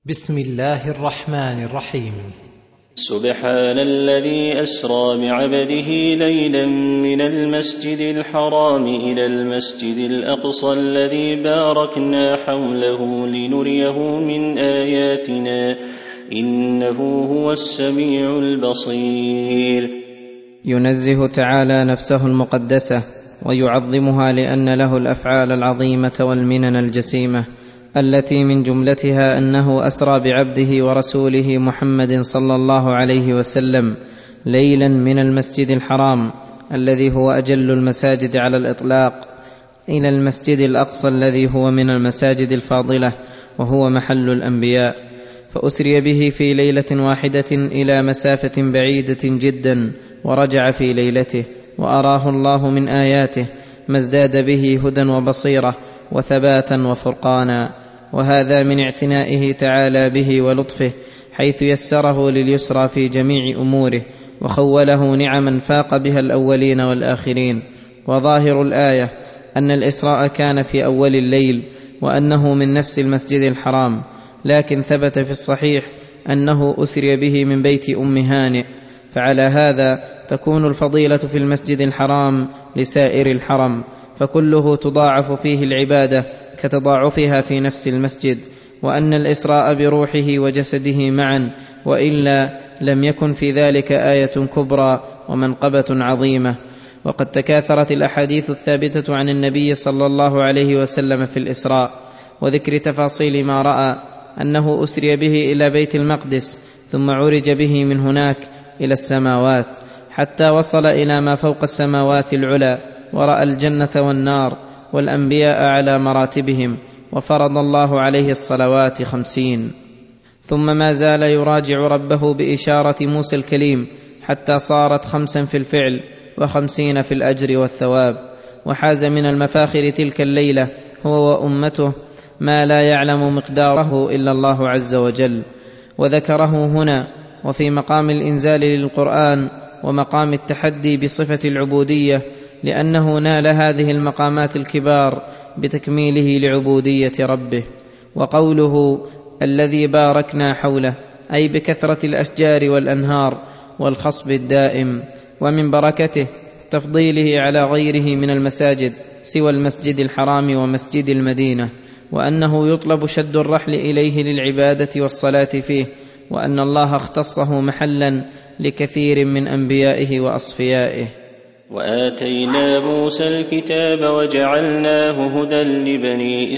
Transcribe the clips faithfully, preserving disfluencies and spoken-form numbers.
بسم الله الرحمن الرحيم. سبحان الذي أسرى بعبده ليلا من المسجد الحرام إلى المسجد الأقصى الذي باركنا حوله لنريه من آياتنا إنه هو السميع البصير. ينزه تعالى نفسه المقدسة ويعظمها لأن له الأفعال العظيمة والمنن الجسيمة التي من جملتها أنه أسرى بعبده ورسوله محمد صلى الله عليه وسلم ليلا من المسجد الحرام الذي هو أجل المساجد على الإطلاق إلى المسجد الأقصى الذي هو من المساجد الفاضلة وهو محل الأنبياء، فأسري به في ليلة واحدة إلى مسافة بعيدة جدا، ورجع في ليلته وأراه الله من آياته ما ازداد به هدى وبصيرة وثباتا وفرقانا، وهذا من اعتنائه تعالى به ولطفه، حيث يسره لليسرى في جميع أموره وخوله نعما فاق بها الأولين والآخرين. وظاهر الآية أن الإسراء كان في أول الليل وأنه من نفس المسجد الحرام، لكن ثبت في الصحيح أنه أسري به من بيت أم هانئ، فعلى هذا تكون الفضيلة في المسجد الحرام لسائر الحرم، فكله تضاعف فيه العبادة كتضاعفها في نفس المسجد، وأن الإسراء بروحه وجسده معا، وإلا لم يكن في ذلك آية كبرى ومنقبة عظيمة. وقد تكاثرت الأحاديث الثابتة عن النبي صلى الله عليه وسلم في الإسراء وذكر تفاصيل ما رأى، أنه أسري به إلى بيت المقدس ثم عرج به من هناك إلى السماوات حتى وصل إلى ما فوق السماوات العلى، ورأى الجنة والنار والأنبياء على مراتبهم، وفرض الله عليه الصلوات خمسين، ثم ما زال يراجع ربه بإشارة موسى الكليم حتى صارت خمسا في الفعل وخمسين في الأجر والثواب. وحاز من المفاخر تلك الليلة هو وأمته ما لا يعلم مقداره إلا الله عز وجل، وذكره هنا وفي مقام الإنزال للقرآن ومقام التحدي بصفة العبودية، لأنه نال هذه المقامات الكبار بتكميله لعبودية ربه. وقوله الذي باركنا حوله أي بكثرة الأشجار والأنهار والخصب الدائم، ومن بركته تفضيله على غيره من المساجد سوى المسجد الحرام ومسجد المدينة، وأنه يطلب شد الرحل إليه للعبادة والصلاة فيه، وأن الله اختصه محلا لكثير من أنبيائه وأصفيائه. وآتينا موسى الكتاب وجعلناه هدى لبني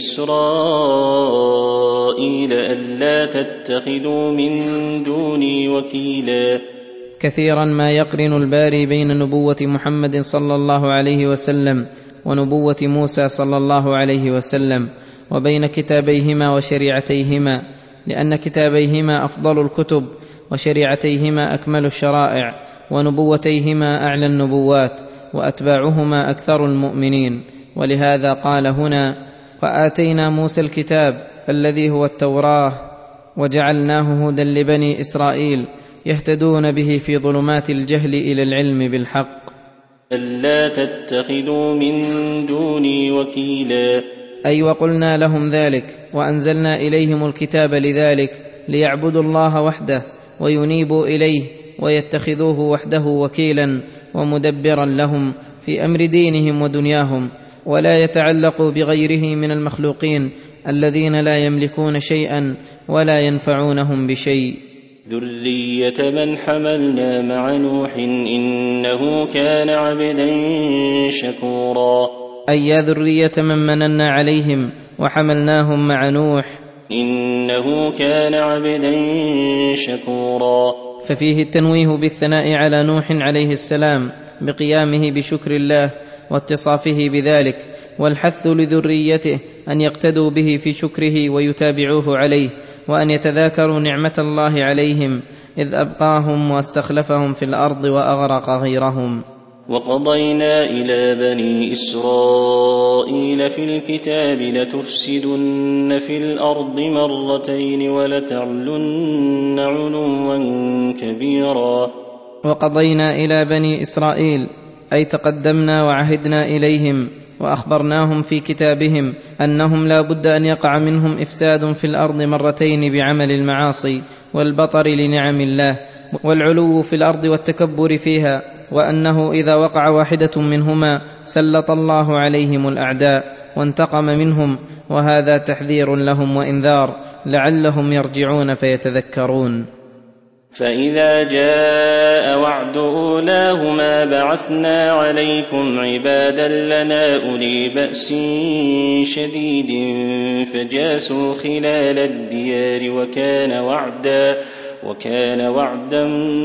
إسرائيل ألا تتخذوا من دوني وكيلا. كثيرا ما يقرن الباري بين نبوة محمد صلى الله عليه وسلم ونبوة موسى صلى الله عليه وسلم، وبين كتابيهما وشريعتيهما، لأن كتابيهما أفضل الكتب وشريعتيهما أكمل الشرائع، ونبوتيهما أعلى النبوات، وأتباعهما أكثر المؤمنين. ولهذا قال هنا: وآتينا موسى الكتاب الذي هو التوراة وجعلناه هدى لبني إسرائيل يهتدون به في ظلمات الجهل إلى العلم بالحق. ألا تتخذوا من دوني وكيلا، أي وقلنا لهم ذلك وأنزلنا إليهم الكتاب لذلك، ليعبدوا الله وحده وينيبوا إليه ويتخذوه وحده وكيلا ومدبرا لهم في أمر دينهم ودنياهم، ولا يتعلقوا بغيره من المخلوقين الذين لا يملكون شيئا ولا ينفعونهم بشيء. ذرية من حملنا مع نوح إنه كان عبدا شكورا، أي يا ذرية من مننا عليهم وحملناهم مع نوح إنه كان عبدا شكورا. ففيه التنويه بالثناء على نوح عليه السلام بقيامه بشكر الله واتصافه بذلك، والحث لذريته أن يقتدوا به في شكره ويتابعوه عليه، وأن يتذاكروا نعمة الله عليهم إذ أبقاهم واستخلفهم في الأرض وأغرق غيرهم. وقضينا إلى بني إسرائيل في الكتاب لتفسدن في الأرض مرتين ولتعلن علوا كبيرا. وقضينا إلى بني إسرائيل أي تقدمنا وعهدنا إليهم واخبرناهم في كتابهم انهم لا بد ان يقع منهم افساد في الارض مرتين بعمل المعاصي والبطر لنعم الله والعلو في الارض والتكبر فيها، وانه اذا وقع واحده منهما سلط الله عليهم الاعداء وانتقم منهم، وهذا تحذير لهم وانذار لعلهم يرجعون فيتذكرون. فإذا جاء وعد أولاهما بعثنا عليكم عبادا لنا أولي بأس شديد فجاسوا خلال الديار وكان وعدا وكان وعدا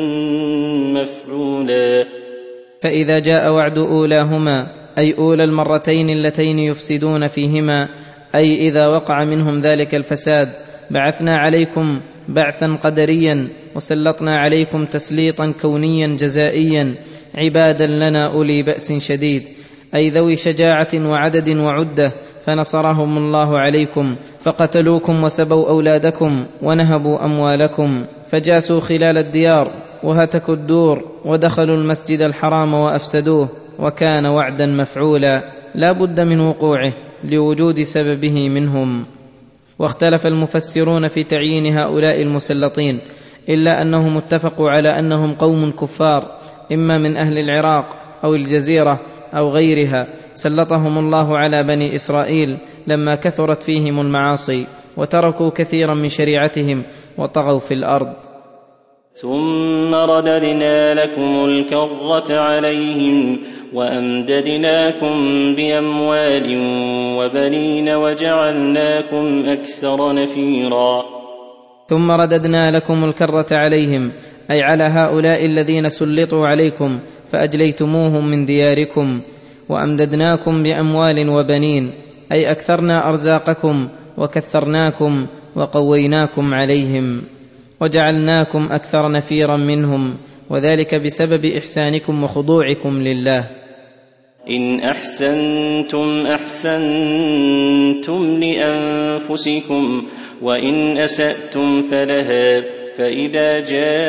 مفعولا. فإذا جاء وعد أولاهما أي أولى المرتين اللتين يفسدون فيهما، أي إذا وقع منهم ذلك الفساد بعثنا عليكم بعثا قدريا وسلطنا عليكم تسليطا كونيا جزائيا عبادا لنا أولي بأس شديد، أي ذوي شجاعة وعدد وعدة، فنصرهم الله عليكم فقتلوكم وسبوا أولادكم ونهبوا أموالكم، فجاسوا خلال الديار وهتكوا الدور ودخلوا المسجد الحرام وأفسدوه، وكان وعدا مفعولا لا بد من وقوعه لوجود سببه منهم. واختلف المفسرون في تعيين هؤلاء المسلطين، إلا أنهم اتفقوا على أنهم قوم كفار إما من أهل العراق أو الجزيرة أو غيرها، سلطهم الله على بني إسرائيل لما كثرت فيهم المعاصي وتركوا كثيرا من شريعتهم وطغوا في الأرض. ثم رددنا لكم الكرة عليهم وأمددناكم بأموال وبنين وجعلناكم أكثر نفيرا. ثم رددنا لكم الكرة عليهم أي على هؤلاء الذين سلطوا عليكم فأجليتموهم من دياركم، وأمددناكم بأموال وبنين أي أكثرنا أرزاقكم وكثرناكم وقويناكم عليهم وجعلناكم أكثر نفيرا منهم، وذلك بسبب إحسانكم وخضوعكم لله. إن أحسنتم أحسنتم لأنفسكم وإن أسأتم فلها، فإذا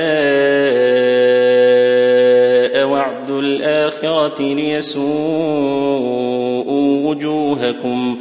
جاء وعد الآخرة ليسوءوا وجوهكم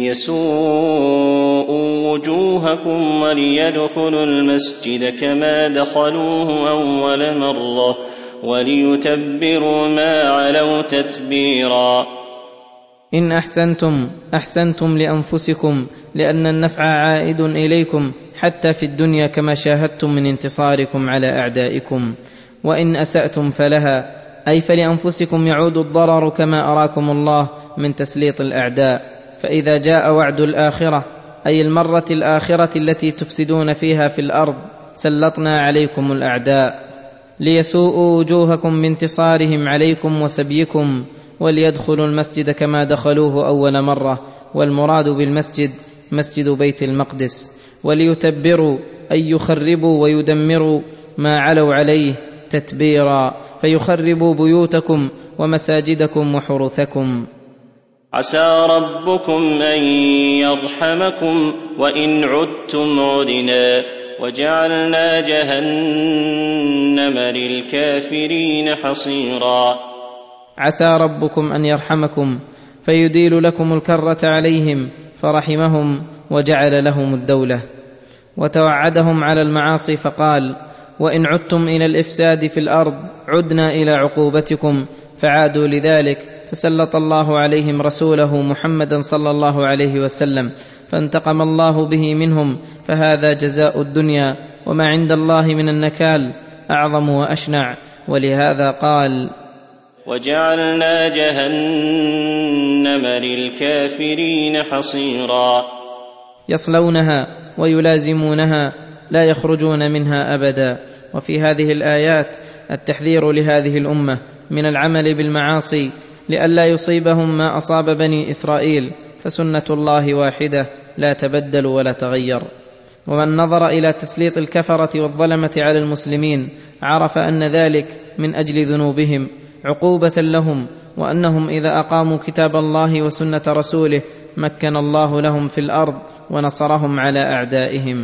ليسوءوا وجوهكم وليدخلوا المسجد كما دخلوه أول مرة وليتبروا ما علوا تتبيرا. إن أحسنتم أحسنتم لأنفسكم، لأن النفع عائد إليكم حتى في الدنيا كما شاهدتم من انتصاركم على أعدائكم، وإن أسأتم فلها أي فلأنفسكم يعود الضرر كما أراكم الله من تسليط الأعداء. فإذا جاء وعد الآخرة أي المرة الآخرة التي تفسدون فيها في الأرض سلطنا عليكم الأعداء ليسوءوا وجوهكم بانتصارهم عليكم وسبيكم، وليدخلوا المسجد كما دخلوه أول مرة، والمراد بالمسجد مسجد بيت المقدس، وليتبروا أي يخربوا ويدمروا ما علوا عليه تتبيرا، فيخربوا بيوتكم ومساجدكم وحرثكم. عسى ربكم أن يرحمكم وإن عدتم عدنا وجعلنا جهنم للكافرين حصيرا. عسى ربكم أن يرحمكم فيديل لكم الكرة عليهم فرحمهم وجعل لهم الدولة، وتوعدهم على المعاصي فقال: وإن عدتم إلى الإفساد في الأرض عدنا إلى عقوبتكم، فعادوا لذلك فسلط الله عليهم رسوله محمدا صلى الله عليه وسلم فانتقم الله به منهم، فهذا جزاء الدنيا، وما عند الله من النكال أعظم وأشنع. ولهذا قال: وجعلنا جهنم للكافرين حصيرا. يصلونها ويلازمونها لا يخرجون منها أبدا. وفي هذه الآيات التحذير لهذه الأمة من العمل بالمعاصي لئلا يصيبهم ما أصاب بني إسرائيل، فسنة الله واحدة لا تبدل ولا تغير. ومن نظر إلى تسليط الكفرة والظلمة على المسلمين عرف أن ذلك من أجل ذنوبهم عقوبة لهم، وأنهم إذا أقاموا كتاب الله وسنة رسوله مكن الله لهم في الأرض ونصرهم على أعدائهم.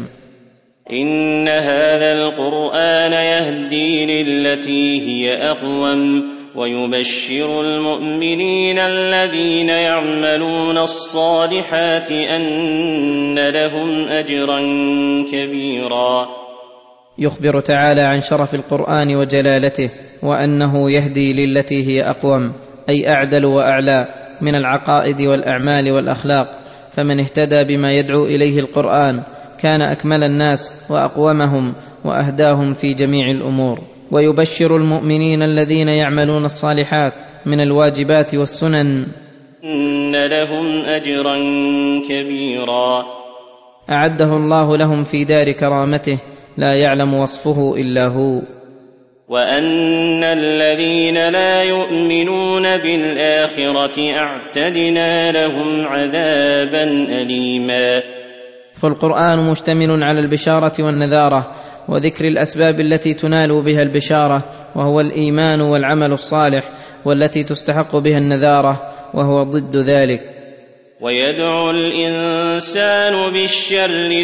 إن هذا القرآن يهدي للتي هي أقوم ويبشر المؤمنين الذين يعملون الصالحات أن لهم أجرا كبيرا. يخبر تعالى عن شرف القرآن وجلالته، وأنه يهدي للتي هي أقوم، أي أعدل وأعلى من العقائد والأعمال والأخلاق، فمن اهتدى بما يدعو إليه القرآن كان أكمل الناس وأقومهم وأهداهم في جميع الأمور. ويبشر المؤمنين الذين يعملون الصالحات من الواجبات والسنن إن لهم أجرا كبيرا، أعده الله لهم في دار كرامته لا يعلم وصفه إلا هو. وأن الذين لا يؤمنون بالآخرة أعتدنا لهم عذابا أليما. فالقرآن مشتمل على البشارة والنذارة وذكر الأسباب التي تنال بها البشارة، وهو الإيمان والعمل الصالح، والتي تستحق بها النذارة وهو ضد ذلك. ويدعو الإنسان بالشر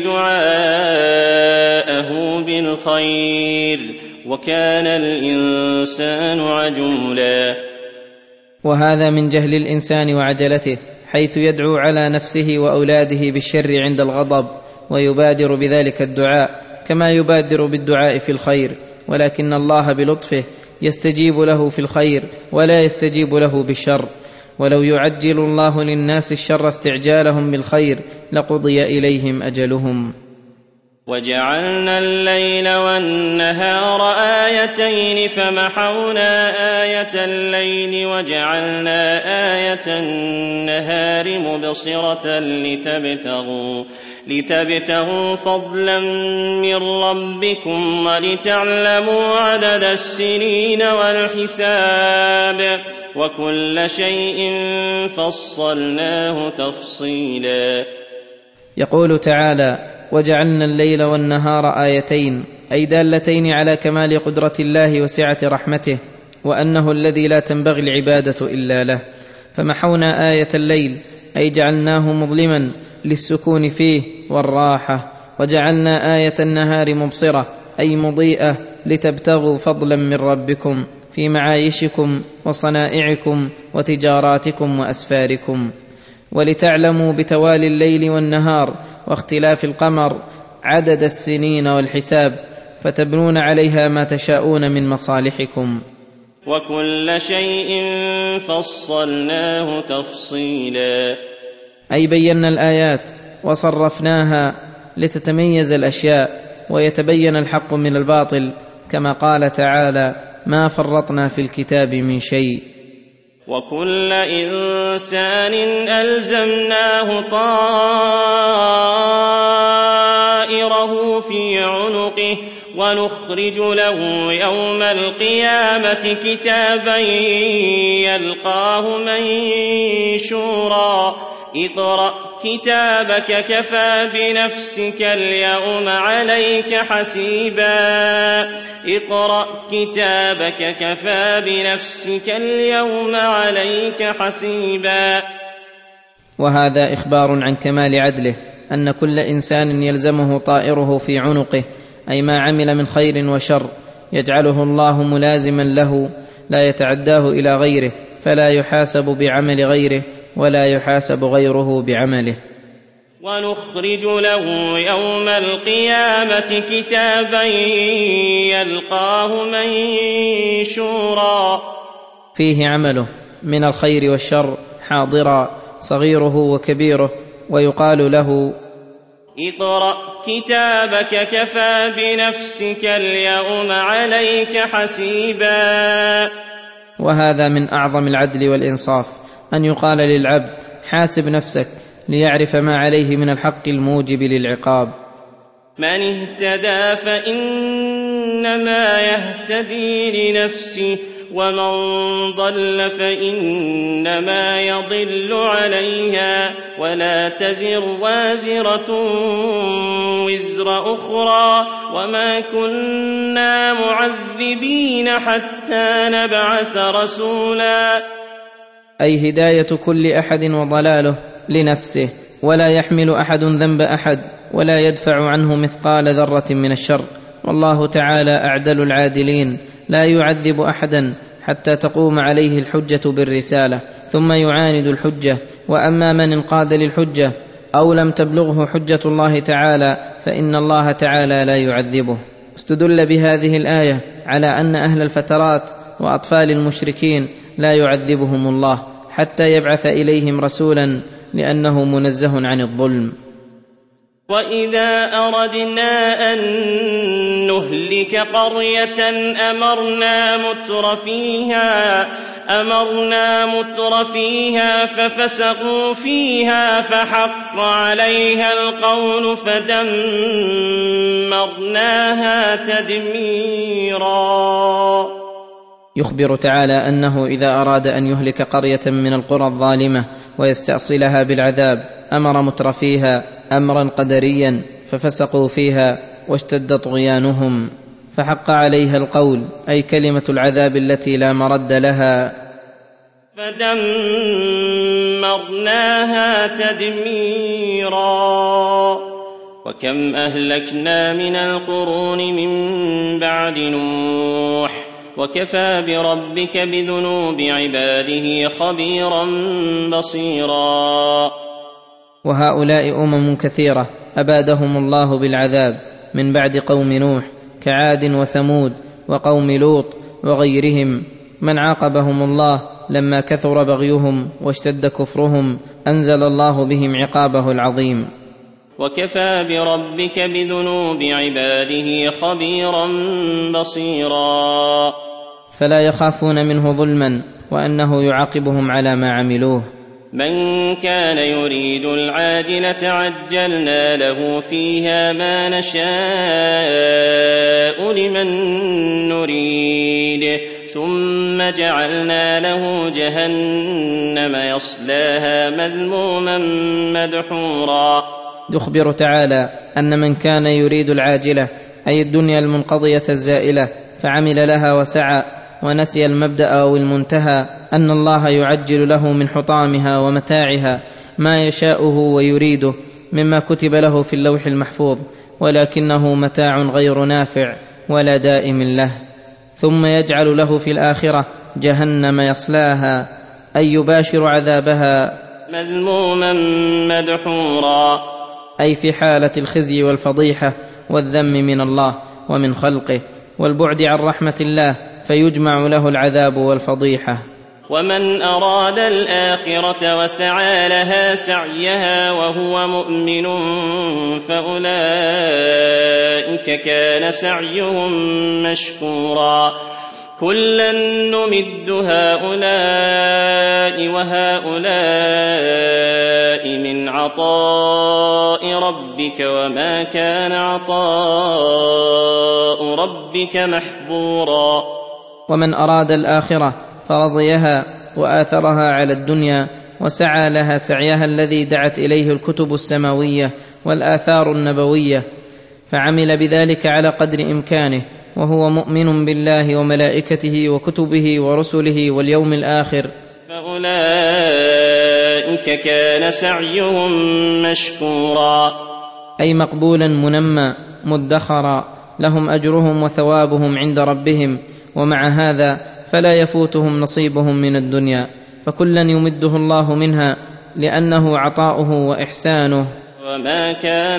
دعاءه بالخير وكان الإنسان عجولا. وهذا من جهل الإنسان وعجلته، حيث يدعو على نفسه وأولاده بالشر عند الغضب، ويبادر بذلك الدعاء كما يبادر بالدعاء في الخير، ولكن الله بلطفه يستجيب له في الخير ولا يستجيب له بالشر. ولو يعجل الله للناس الشر استعجالهم بالخير لقضي إليهم أجلهم. وجعلنا الليل والنهار آيتين فمحونا آية الليل وجعلنا آية النهار مبصرة لتبتغوا لتبتغوا فضلا من ربكم ولتعلموا عدد السنين والحساب وكل شيء فصلناه تفصيلا. يقول تعالى: وجعلنا الليل والنهار آيتين، أي دالتين على كمال قدرة الله وسعة رحمته، وأنه الذي لا تنبغي العبادة إلا له. فمحونا آية الليل، أي جعلناه مظلما للسكون فيه والراحة، وجعلنا آية النهار مبصرة، أي مضيئة لتبتغوا فضلا من ربكم في معايشكم وصنائعكم وتجاراتكم وأسفاركم، ولتعلموا بتوالي الليل والنهار واختلاف القمر عدد السنين والحساب، فتبنون عليها ما تشاءون من مصالحكم. وكل شيء فصلناه تفصيلا، أي بينا الآيات وصرفناها لتتميز الأشياء ويتبين الحق من الباطل، كما قال تعالى: ما فرطنا في الكتاب من شيء. وكل إنسان ألزمناه طائره في عنقه ونخرج له يوم القيامة كتابا يلقاه منشورا. اقرأ كتابك كفى بنفسك اليوم عليك حسيبا اقرأ كتابك كفى بنفسك اليوم عليك حسيبا. وهذا إخبار عن كمال عدله، أن كل إنسان يلزمه طائره في عنقه، أي ما عمل من خير وشر يجعله الله ملازما له، لا يتعداه إلى غيره، فلا يحاسب بعمل غيره ولا يحاسب غيره بعمله. ونخرج له يوم القيامة كتابا يلقاه منشورا، فيه عمله من الخير والشر حاضرا صغيره وكبيره، ويقال له: اقرأ كتابك كفى بنفسك اليوم عليك حسيبا. وهذا من أعظم العدل والإنصاف، أن يقال للعبد: حاسب نفسك، ليعرف ما عليه من الحق الموجب للعقاب. من اهتدى فإنما يهتدي لنفسه ومن ضل فإنما يضل عليها ولا تزر وازرة وزر أخرى وما كنا معذبين حتى نبعث رسولا. أي هداية كل أحد وضلاله لنفسه، ولا يحمل أحد ذنب أحد ولا يدفع عنه مثقال ذرة من الشر. والله تعالى أعدل العادلين، لا يعذب أحدا حتى تقوم عليه الحجة بالرسالة ثم يعاند الحجة. وأما من انقاد للحجة أو لم تبلغه حجة الله تعالى فإن الله تعالى لا يعذبه. استدل بهذه الآية على أن أهل الفترات وأطفال المشركين لا يعذبهم الله حتى يبعث إليهم رسولا لأنه منزه عن الظلم. وإذا أردنا أن نهلك قرية أمرنا متر فيها أمرنا متر فيها ففسقوا فيها فحق عليها القول فدمرناها تدميرا. يخبر تعالى أنه إذا أراد أن يهلك قرية من القرى الظالمة ويستأصلها بالعذاب أمر مترفيها أمرا قدريا ففسقوا فيها واشتد طغيانهم، فحق عليها القول أي كلمة العذاب التي لا مرد لها. فدمرناها تدميرا. وكم أهلكنا من القرون من بعد نوح وكفى بربك بذنوب عباده خبيرا بصيرا. وهؤلاء أمم كثيرة أبادهم الله بالعذاب من بعد قوم نوح كعاد وثمود وقوم لوط وغيرهم، من عاقبهم الله لما كثر بغيهم واشتد كفرهم أنزل الله بهم عقابه العظيم. وكفى بربك بذنوب عباده خبيرا بصيرا. فلا يخافون منه ظلما وأنه يعاقبهم على ما عملوه. من كان يريد العاجلة عجلنا له فيها ما نشاء لمن نريد ثم جعلنا له جهنم يصلاها مذموما مدحورا. يخبر تعالى أن من كان يريد العاجلة أي الدنيا المنقضية الزائلة فعمل لها وسعى ونسي المبدأ أو المنتهى أن الله يعجل له من حطامها ومتاعها ما يشاءه ويريده مما كتب له في اللوح المحفوظ، ولكنه متاع غير نافع ولا دائم له، ثم يجعل له في الآخرة جهنم يصلاها أي يباشر عذابها مذموما مدحورا، أي في حالة الخزي والفضيحة والذم من الله ومن خلقه والبعد عن رحمة الله فيجمع له العذاب والفضيحة. ومن أراد الآخرة وسعى لها سعيها وهو مؤمن فأولئك كان سعيهم مشكورا. كلا نمد هؤلاء وهؤلاء من عطاء ربك وما كان عطاء ربك محظورا. ومن أراد الآخرة فرضيها وآثرها على الدنيا وسعى لها سعيها الذي دعت إليه الكتب السماوية والآثار النبوية فعمل بذلك على قدر إمكانه وهو مؤمن بالله وملائكته وكتبه ورسله واليوم الآخر فأولئك كان سعيهم مشكورا، أي مقبولا منمى مدخرا، لهم أجرهم وثوابهم عند ربهم، ومع هذا فلا يفوتهم نصيبهم من الدنيا، فكلا يمده الله منها لأنه عطاؤه وإحسانه. وما كان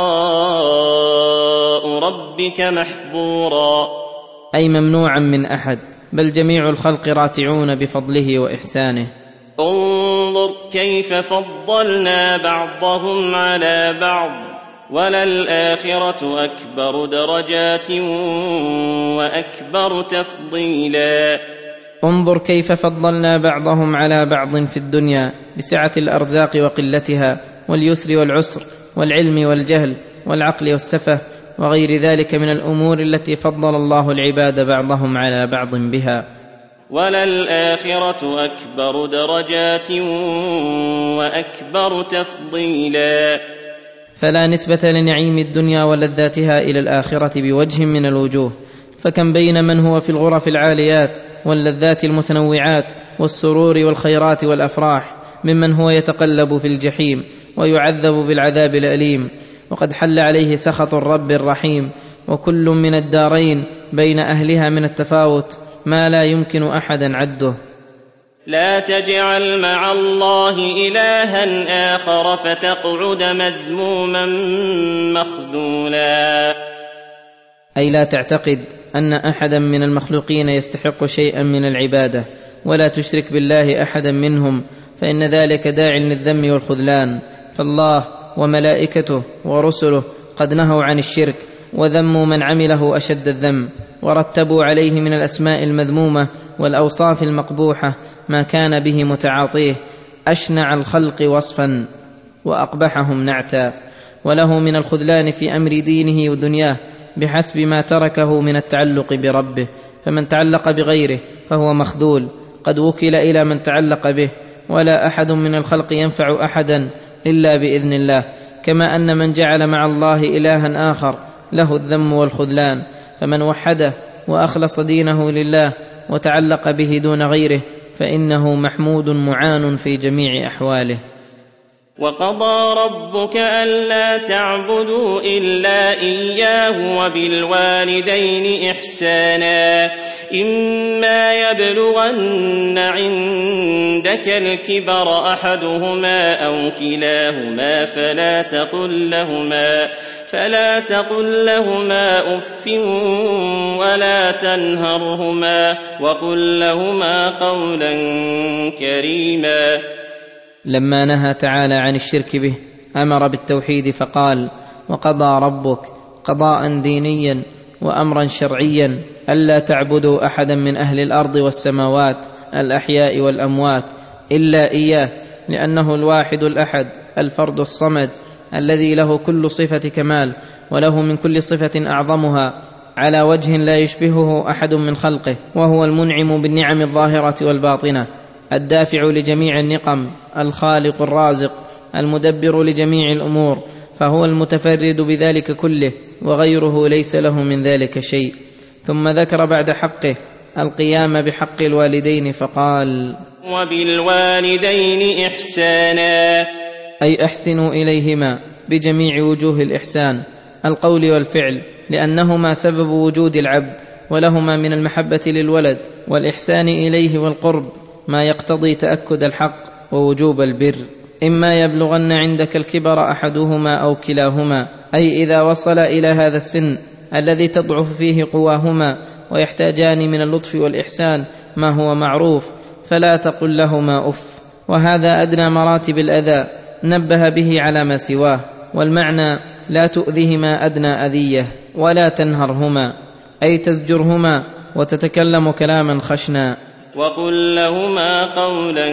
عطاء ربك محظورا، أي ممنوعا من أحد، بل جميع الخلق راتعون بفضله وإحسانه. انظر كيف فضلنا بعضهم على بعض وللآخرة أكبر درجات وأكبر تفضيلا. انظر كيف فضلنا بعضهم على بعض في الدنيا بسعة الأرزاق وقلتها واليسر والعسر والعلم والجهل والعقل والسفه وغير ذلك من الأمور التي فضل الله العباد بعضهم على بعض بها. وللآخرة أكبر درجات وأكبر تفضيلا. فلا نسبة لنعيم الدنيا ولذاتها إلى الآخرة بوجه من الوجوه، فكم بين من هو في الغرف العاليات واللذات المتنوعات والسرور والخيرات والأفراح ممن هو يتقلب في الجحيم ويعذب بالعذاب الأليم، وقد حل عليه سخط الرب الرحيم، وكل من الدارين بين أهلها من التفاوت ما لا يمكن أحدا عده. لا تجعل مع الله إلها آخر فتقعد مذموما مخذولا. أي لا تعتقد أن أحدا من المخلوقين يستحق شيئا من العبادة، ولا تشرك بالله أحدا منهم، فإن ذلك داع للذم والخذلان. فالله وملائكته ورسله قد نهوا عن الشرك وذموا من عمله أشد الذم، ورتبوا عليه من الأسماء المذمومة والأوصاف المقبوحة ما كان به متعاطيه أشنع الخلق وصفا وأقبحهم نعتا، وله من الخذلان في أمر دينه ودنياه بحسب ما تركه من التعلق بربه. فمن تعلق بغيره فهو مخذول، قد وكل إلى من تعلق به، ولا أحد من الخلق ينفع أحدا إلا بإذن الله. كما أن من جعل مع الله إلها آخر له الذم والخذلان. فمن وحده وأخلص دينه لله وتعلق به دون غيره فإنه محمود معان في جميع أحواله. وقضى ربك ألا تعبدوا إلا إياه وبالوالدين إحسانا إما يبلغن عندك الكبر أحدهما أو كلاهما فلا تقل لهما فلا تقل لهما أف ولا تنهرهما وقل لهما قولا كريما. لما نهى تعالى عن الشرك به أمر بالتوحيد فقال: وقضى ربك، قضاء دينيا وأمرا شرعيا، ألا تعبدوا أحدا من أهل الأرض والسماوات الأحياء والأموات إلا إياه، لأنه الواحد الأحد الفرد الصمد الذي له كل صفة كمال، وله من كل صفة أعظمها على وجه لا يشبهه أحد من خلقه، وهو المنعم بالنعم الظاهرة والباطنة، الدافع لجميع النقم، الخالق الرازق، المدبر لجميع الأمور، فهو المتفرد بذلك كله، وغيره ليس له من ذلك شيء. ثم ذكر بعد حقه القيام بحق الوالدين فقال: وبالوالدين إحسانا، أي أحسنوا إليهما بجميع وجوه الإحسان، القول والفعل، لأنهما سبب وجود العبد، ولهما من المحبة للولد والإحسان إليه والقرب ما يقتضي تأكد الحق ووجوب البر. إما يبلغن عندك الكبر أحدهما أو كلاهما، أي إذا وصل إلى هذا السن الذي تضعف فيه قواهما ويحتاجان من اللطف والإحسان ما هو معروف، فلا تقل لهما أف، وهذا أدنى مراتب الأذى نبه به على ما سواه. والمعنى لا تؤذهما أدنى أذية، ولا تنهرهما أي تزجرهما وتتكلم كلاما خشنا. وقل لهما قولا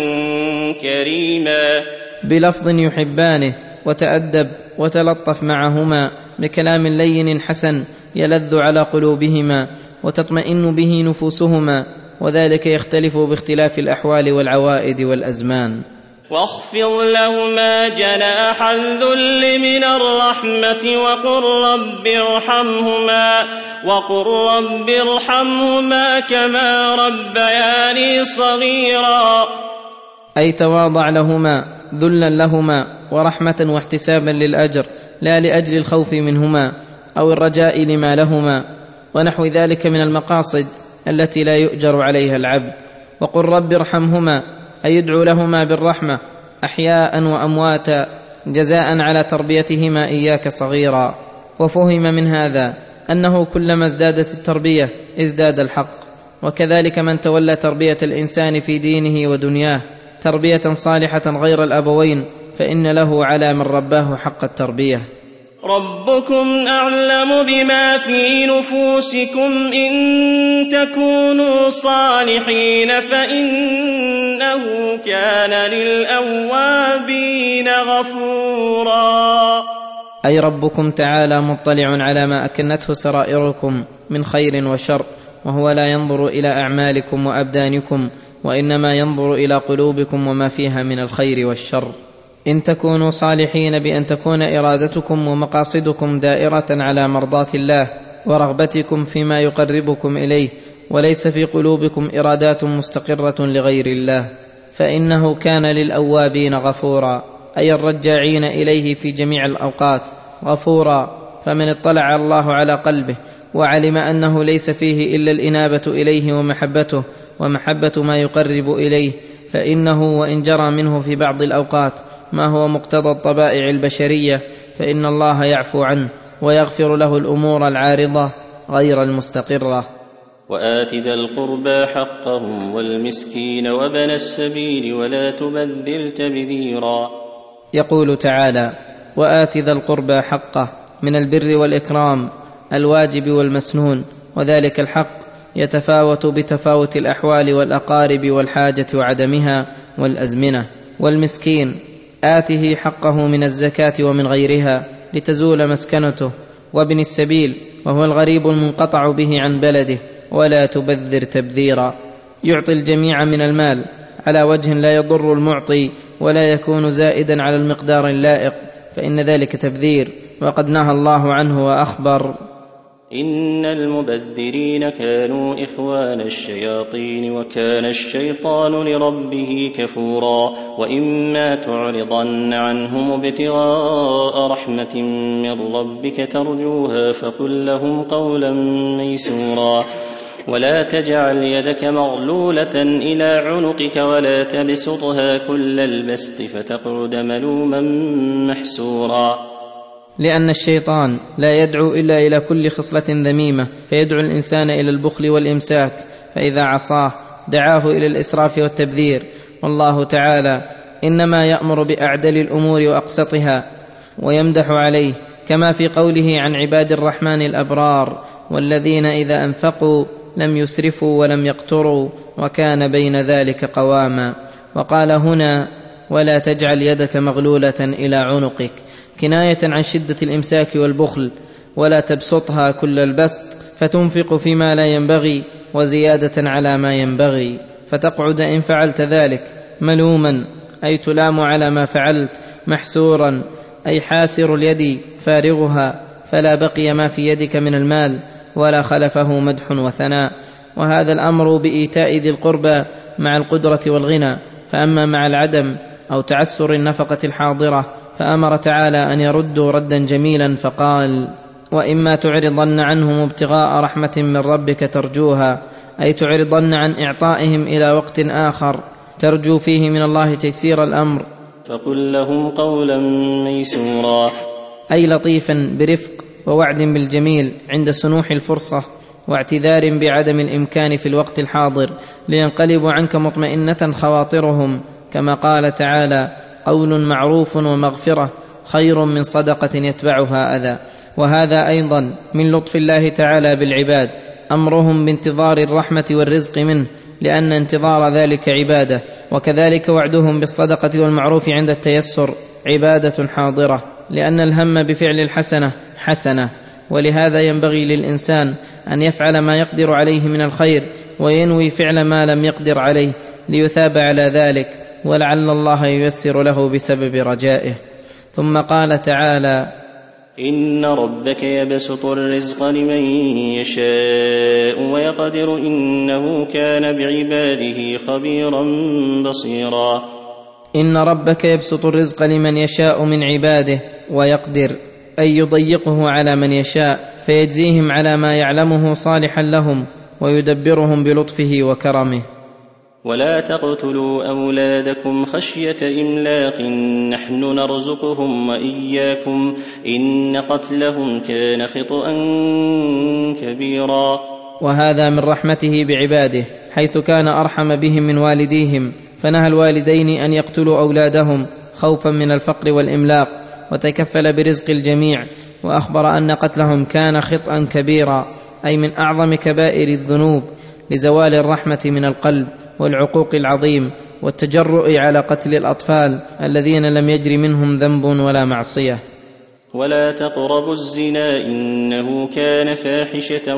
كريما، بلفظ يحبانه، وتأدب وتلطف معهما بكلام لين حسن يلذ على قلوبهما وتطمئن به نفوسهما، وذلك يختلف باختلاف الأحوال والعوائد والأزمان. واخفض لهما جناح الذل من الرحمة وقل رب ارحمهما وقل رب ارحمهما كما ربياني صغيرا، أي تواضع لهما ذلا لهما ورحمة واحتسابا للأجر، لا لأجل الخوف منهما أو الرجاء لما لهما، ونحو ذلك من المقاصد التي لا يؤجر عليها العبد. وقل رب ارحمهما أي يدعو لهما بالرحمة أحياء وأمواتا جزاء على تربيتهما إياك صغيرا. وفهم من هذا أنه كلما ازدادت التربية ازداد الحق، وكذلك من تولى تربية الإنسان في دينه ودنياه تربية صالحة غير الأبوين فإن له على من رباه حق التربية. ربكم أعلم بما في نفوسكم إن تكونوا صالحين فإنه كان للأوابين غفورا، أي ربكم تعالى مطلع على ما أكنته سرائركم من خير وشر، وهو لا ينظر إلى أعمالكم وأبدانكم، وإنما ينظر إلى قلوبكم وما فيها من الخير والشر. إن تكونوا صالحين بأن تكون إرادتكم ومقاصدكم دائرة على مرضاة الله ورغبتكم فيما يقربكم إليه، وليس في قلوبكم إرادات مستقرة لغير الله، فإنه كان للأوابين غفورا، أي الرجاعين إليه في جميع الأوقات غفورا. فمن اطلع الله على قلبه وعلم أنه ليس فيه إلا الإنابة إليه ومحبته ومحبة ما يقرب إليه، فإنه وإن جرى منه في بعض الأوقات ما هو مقتضى الطبائع البشرية فإن الله يعفو عنه ويغفر له الأمور العارضة غير المستقرة. وآت ذا القربى حقه والمسكين وابن السبيل ولا تبذر تبذيرا. يقول تعالى: وآت ذا القربى حقه، من البر والإكرام الواجب والمسنون، وذلك الحق يتفاوت بتفاوت الأحوال والأقارب والحاجة وعدمها والأزمنة. والمسكين آته حقه من الزكاة ومن غيرها لتزول مسكنته. وابن السبيل وهو الغريب المنقطع به عن بلده. ولا تبذر تبذيرا، يعطي الجميع من المال على وجه لا يضر المعطي ولا يكون زائدا على المقدار اللائق، فإن ذلك تبذير، وقد نهى الله عنه وأخبر: إن المبذرين كانوا إخوان الشياطين وكان الشيطان لربه كفورا. وإما تعرضن عنهم ابتغاء رحمة من ربك ترجوها فقل لهم قولا ميسورا. ولا تجعل يدك مغلولة إلى عنقك ولا تبسطها كل البسط فتقعد ملوما محسورا. لأن الشيطان لا يدعو إلا إلى كل خصلة ذميمة، فيدعو الإنسان إلى البخل والإمساك، فإذا عصاه دعاه إلى الإسراف والتبذير. والله تعالى إنما يأمر بأعدل الأمور وأقسطها ويمدح عليه، كما في قوله عن عباد الرحمن الأبرار: والذين إذا أنفقوا لم يسرفوا ولم يقتروا وكان بين ذلك قواما. وقال هنا: ولا تجعل يدك مغلولة إلى عنقك، كناية عن شدة الإمساك والبخل. ولا تبسطها كل البسط فتنفق فيما لا ينبغي وزيادة على ما ينبغي، فتقعد إن فعلت ذلك ملوما، أي تلام على ما فعلت، محسورا، أي حاسر اليد فارغها، فلا بقي ما في يدك من المال ولا خلفه مدح وثناء. وهذا الأمر بإيتاء ذي القربى مع القدرة والغنى. فأما مع العدم أو تعسر النفقة الحاضرة فأمر تعالى أن يردوا ردا جميلا فقال: وإما تعرضن عنهم ابتغاء رحمة من ربك ترجوها، أي تعرضن عن إعطائهم إلى وقت آخر ترجو فيه من الله تيسير الأمر، فقل لهم قولا ميسورا، أي لطيفا برفق ووعد بالجميل عند سنوح الفرصة واعتذار بعدم الإمكان في الوقت الحاضر، لينقلبوا عنك مطمئنة خواطرهم، كما قال تعالى: قول معروف ومغفرة خير من صدقة يتبعها أذى. وهذا أيضا من لطف الله تعالى بالعباد، أمرهم بانتظار الرحمة والرزق منه، لأن انتظار ذلك عبادة. وكذلك وعدهم بالصدقة والمعروف عند التيسر عبادة حاضرة، لأن الهم بفعل الحسنة حسنة. ولهذا ينبغي للإنسان أن يفعل ما يقدر عليه من الخير وينوي فعل ما لم يقدر عليه ليثاب على ذلك، ولعل الله ييسر له بسبب رجائه. ثم قال تعالى: إن ربك يبسط الرزق لمن يشاء ويقدر إنه كان بعباده خبيرا بصيرا. إن ربك يبسط الرزق لمن يشاء من عباده ويقدر، أي يضيقه على من يشاء فيجزيهم على ما يعلمه صالحا لهم ويدبرهم بلطفه وكرمه. ولا تقتلوا أولادكم خشية إملاق نحن نرزقهم وإياكم إن قتلهم كان خطأ كبيرا. وهذا من رحمته بعباده، حيث كان أرحم بهم من والديهم، فنهى الوالدين أن يقتلوا أولادهم خوفا من الفقر والإملاق، وتكفل برزق الجميع، وأخبر أن قتلهم كان خطأ كبيرا، أي من أعظم كبائر الذنوب، لزوال الرحمة من القلب والعقوق العظيم والتجرؤ على قتل الأطفال الذين لم يجر منهم ذنب ولا معصية. ولا تقربوا الزنا إنه كان فاحشة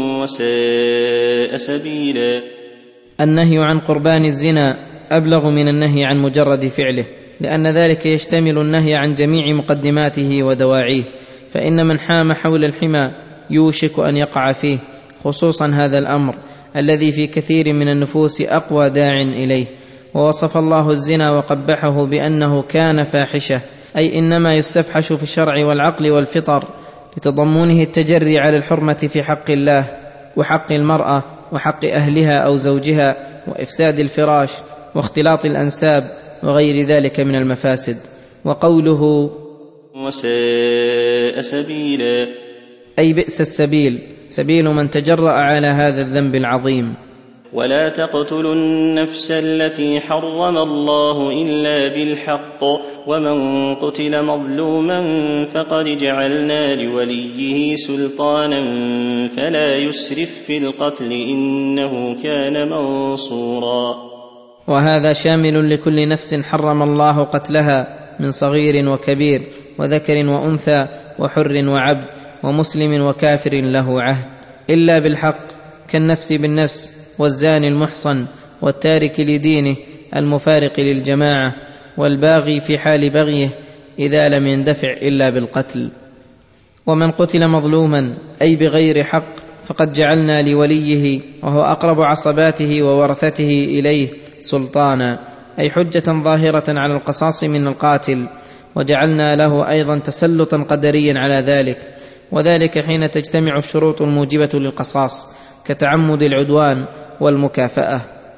وساء سبيلا. النهي عن قربان الزنا أبلغ من النهي عن مجرد فعله، لأن ذلك يشتمل النهي عن جميع مقدماته ودواعيه، فإن من حام حول الحمى يوشك أن يقع فيه، خصوصا هذا الأمر الذي في كثير من النفوس أقوى داع إليه. ووصف الله الزنا وقبحه بأنه كان فاحشة، أي إنما يستفحش في الشرع والعقل والفطر، لتضمنه التجري على الحرمة في حق الله وحق المرأة وحق أهلها أو زوجها وإفساد الفراش واختلاط الأنساب وغير ذلك من المفاسد. وقوله وساء سبيلا أي بئس السبيل، سبيل من تجرأ على هذا الذنب العظيم. ولا تقتلوا النفس التي حرم الله إلا بالحق ومن قتل مظلوما فقد جعلنا لوليه سلطانا فلا يسرف في القتل إنه كان منصورا. وهذا شامل لكل نفس حرم الله قتلها من صغير وكبير وذكر وأنثى وحر وعبد ومسلم وكافر له عهد إلا بالحق، كالنفس بالنفس والزاني المحصن والتارك لدينه المفارق للجماعة والباغي في حال بغيه إذا لم يندفع إلا بالقتل. ومن قتل مظلوما أي بغير حق فقد جعلنا لوليه وهو أقرب عصباته وورثته إليه سلطانا، أي حجة ظاهرة على القصاص من القاتل، وجعلنا له أيضا تسلطا قدريا على ذلك، وذلك حين تجتمع الشروط الموجبة للقصاص كتعمد العدوان والمكافأة.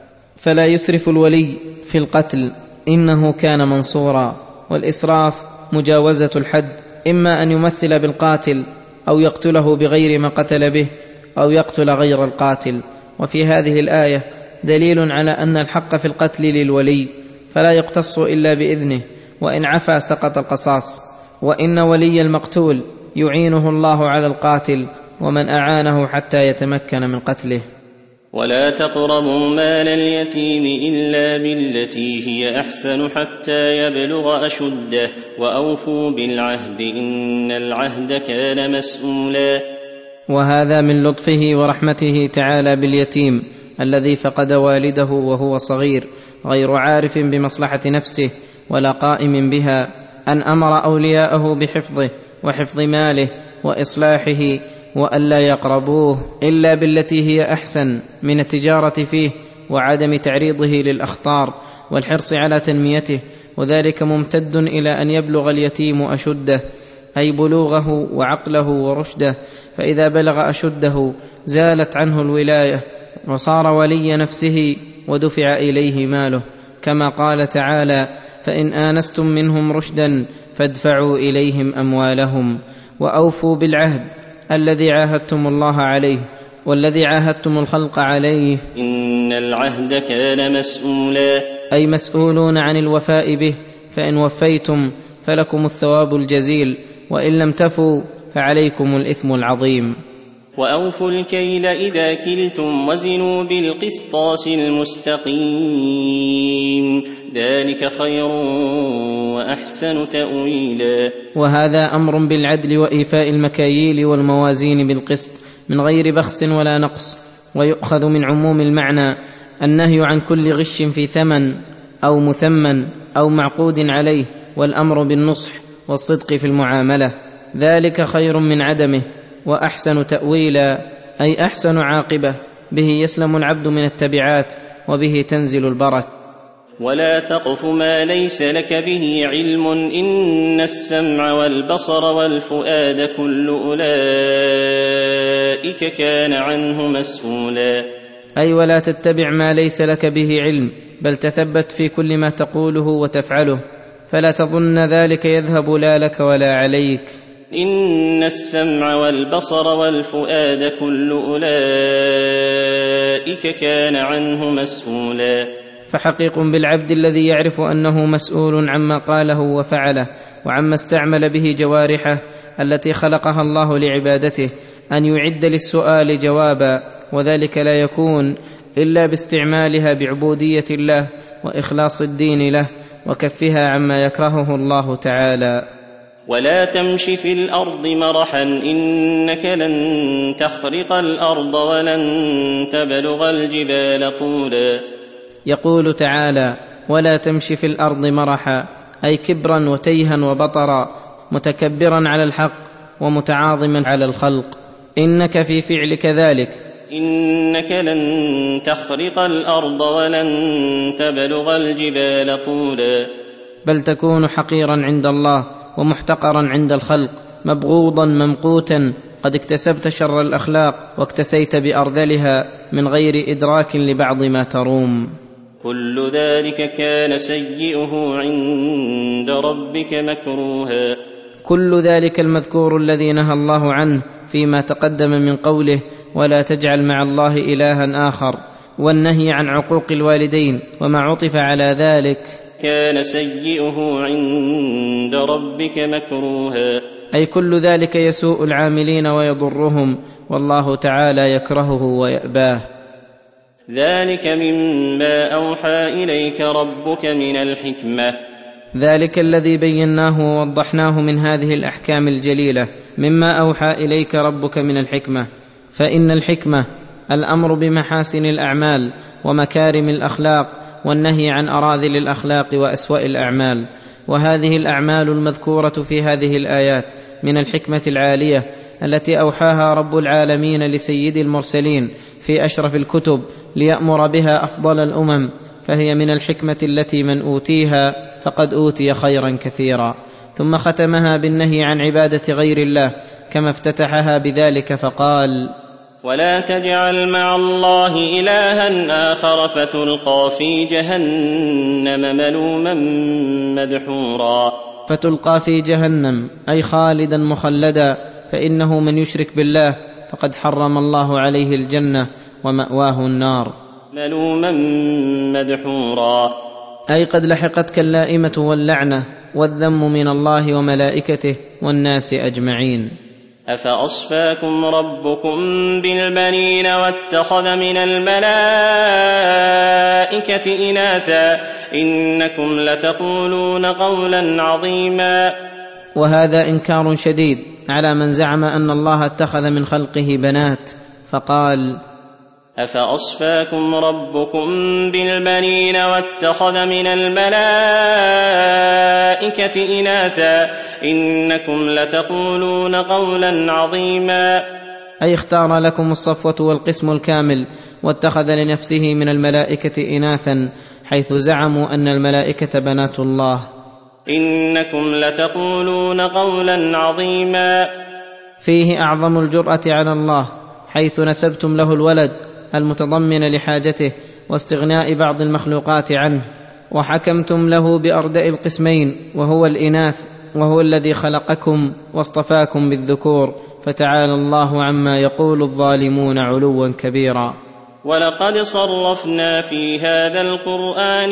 فلا يسرف الولي في القتل إنه كان منصورا. والإسراف مجاوزة الحد، إما أن يمثل بالقاتل أو يقتله بغير ما قتل به أو يقتل غير القاتل. وفي هذه الآية دليل على أن الحق في القتل للولي فلا يقتص إلا بإذنه، وإن عفا سقط القصاص، وإن ولي المقتول يعينه الله على القاتل ومن أعانه حتى يتمكن من قتله. ولا تقربوا مال اليتيم إلا بالتي هي أحسن حتى يبلغ أشده وأوفوا بالعهد إن العهد كان مسؤولا. وهذا من لطفه ورحمته تعالى باليتيم الذي فقد والده وهو صغير غير عارف بمصلحة نفسه ولا قائم بها، أن أمر أولياءه بحفظه وحفظ ماله وإصلاحه وألا يقربوه إلا بالتي هي أحسن من التجارة فيه وعدم تعريضه للأخطار والحرص على تنميته، وذلك ممتد إلى أن يبلغ اليتيم أشده أي بلوغه وعقله ورشده، فإذا بلغ أشده زالت عنه الولاية وصار ولي نفسه ودفع إليه ماله، كما قال تعالى فإن آنستم منهم رشدا فادفعوا إليهم أموالهم. وأوفوا بالعهد الذي عاهدتم الله عليه والذي عاهدتم الخلق عليه إن العهد كان مسؤولا، أي مسؤولون عن الوفاء به، فإن وفيتم فلكم الثواب الجزيل وإن لم تفوا فعليكم الإثم العظيم. وأوفوا الكيل إذا كلتم وزنوا بالقسطاس المستقيم ذلك خير وأحسن تأويلا. وهذا أمر بالعدل وإيفاء المكاييل والموازين بالقسط من غير بخس ولا نقص، ويؤخذ من عموم المعنى النهي عن كل غش في ثمن أو مثمن أو معقود عليه، والأمر بالنصح والصدق في المعاملة، ذلك خير من عدمه وأحسن تأويلا أي أحسن عاقبة، به يسلم العبد من التبعات وبه تنزل البركة. ولا تقف ما ليس لك به علم إن السمع والبصر والفؤاد كل أولئك كان عنه مسؤولا، أي ولا تتبع ما ليس لك به علم، بل تثبت في كل ما تقوله وتفعله، فلا تظن ذلك يذهب لا لك ولا عليك. إن السمع والبصر والفؤاد كل أولئك كان عنه مسؤولا. فحقيق بالعبد الذي يعرف أنه مسؤول عما قاله وفعله وعما استعمل به جوارحه التي خلقها الله لعبادته أن يعد للسؤال جوابا، وذلك لا يكون إلا باستعمالها بعبودية الله وإخلاص الدين له وكفها عما يكرهه الله تعالى. ولا تمش في الأرض مرحا إنك لن تخرق الأرض ولن تبلغ الجبال طولا. يقول تعالى ولا تمش في الأرض مرحا، أي كبرا وتيها وبطرا، متكبرا على الحق ومتعاظما على الخلق، إنك في فعلك ذلك إنك لن تخرق الأرض ولن تبلغ الجبال طولا، بل تكون حقيرا عند الله ومحتقرا عند الخلق مبغوضا ممقوتا، قد اكتسبت شر الأخلاق واكتسيت بأرذلها من غير إدراك لبعض ما تروم. كل ذلك كان سيئه عند ربك مكروها. كل ذلك المذكور الذي نهى الله عنه فيما تقدم من قوله ولا تجعل مع الله إلها آخر، والنهي عن عقوق الوالدين وما عطف على ذلك كان سيئه عند ربك مكروها، أي كل ذلك يسوء العاملين ويضرهم، والله تعالى يكرهه ويأباه. ذلك مما أوحى إليك ربك من الحكمة. ذلك الذي بيناه ووضحناه من هذه الأحكام الجليلة مما أوحى إليك ربك من الحكمة، فإن الحكمة الأمر بمحاسن الأعمال ومكارم الأخلاق، والنهي عن أراذل الأخلاق وأسوأ الأعمال. وهذه الأعمال المذكورة في هذه الآيات من الحكمة العالية التي أوحاها رب العالمين لسيد المرسلين في أشرف الكتب ليأمر بها أفضل الأمم، فهي من الحكمة التي من أوتيها فقد أوتي خيرا كثيرا. ثم ختمها بالنهي عن عبادة غير الله كما افتتحها بذلك فقال ولا تجعل مع الله إلها آخر فتلقى في جهنم ملوما مدحورا. فتلقى في جهنم أي خالدا مخلدا، فإنه من يشرك بالله فقد حرم الله عليه الجنة ومأواه النار. ملوما مدحورا أي قد لحقتك اللائمة واللعنة والذم من الله وملائكته والناس أجمعين. أفأصفاكم ربكم بالبنين واتخذ من الملائكة إناثا إنكم لتقولون قولا عظيما. وهذا إنكار شديد على من زعم أن الله اتخذ من خلقه بنات، فقال أفأصفاكم ربكم بالبنين واتخذ من الملائكة إناثا إنكم لتقولون قولا عظيما. أي اختار لكم الصفوة والقسم الكامل، واتخذ لنفسه من الملائكة إناثا، حيث زعموا أن الملائكة بنات الله. إنكم لتقولون قولا عظيما. فيه أعظم الجرأة على الله، حيث نسبتم له الولد المتضمن لحاجته واستغناء بعض المخلوقات عنه، وحكمتم له بأردأ القسمين وهو الإناث، وهو الذي خلقكم واصطفاكم بالذكور، فتعالى الله عما يقول الظالمون علوا كبيرا. ولقد صرفنا في هذا القرآن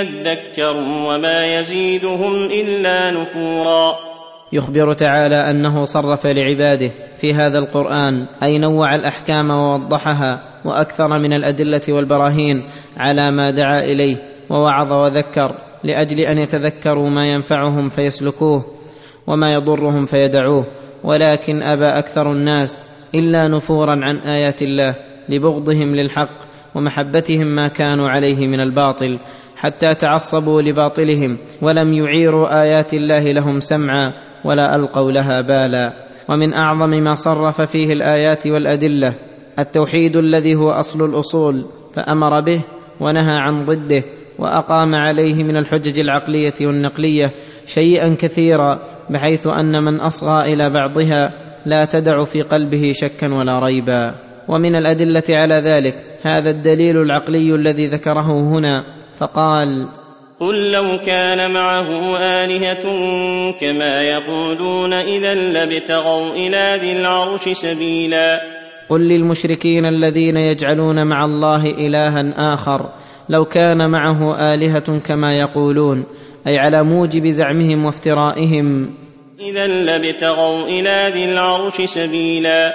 ليذكروا وما يزيدهم إلا نفورا. يخبر تعالى أنه صرف لعباده في هذا القرآن، أي نوع الأحكام ووضحها وأكثر من الأدلة والبراهين على ما دعا إليه ووعظ وذكر، لأجل أن يتذكروا ما ينفعهم فيسلكوه وما يضرهم فيدعوه. ولكن أبى أكثر الناس إلا نفورا عن آيات الله لبغضهم للحق ومحبتهم ما كانوا عليه من الباطل، حتى تعصبوا لباطلهم ولم يعيروا آيات الله لهم سمعا ولا ألقوا لها بالا. ومن أعظم ما صرف فيه الآيات والأدلة التوحيد الذي هو أصل الأصول، فأمر به ونهى عن ضده، وأقام عليه من الحجج العقلية والنقلية شيئا كثيرا، بحيث أن من أصغى إلى بعضها لا تدع في قلبه شكا ولا ريبا. ومن الأدلة على ذلك هذا الدليل العقلي الذي ذكره هنا، فقال قل لو كان معه آلهة كما يقولون إذا لابتغوا إلى ذي العرش سبيلا. قل للمشركين الذين يجعلون مع الله إلها آخر لو كان معه آلهة كما يقولون، أي على موجب زعمهم وافترائهم، إذا لابتغوا إلى ذي العرش سبيلا،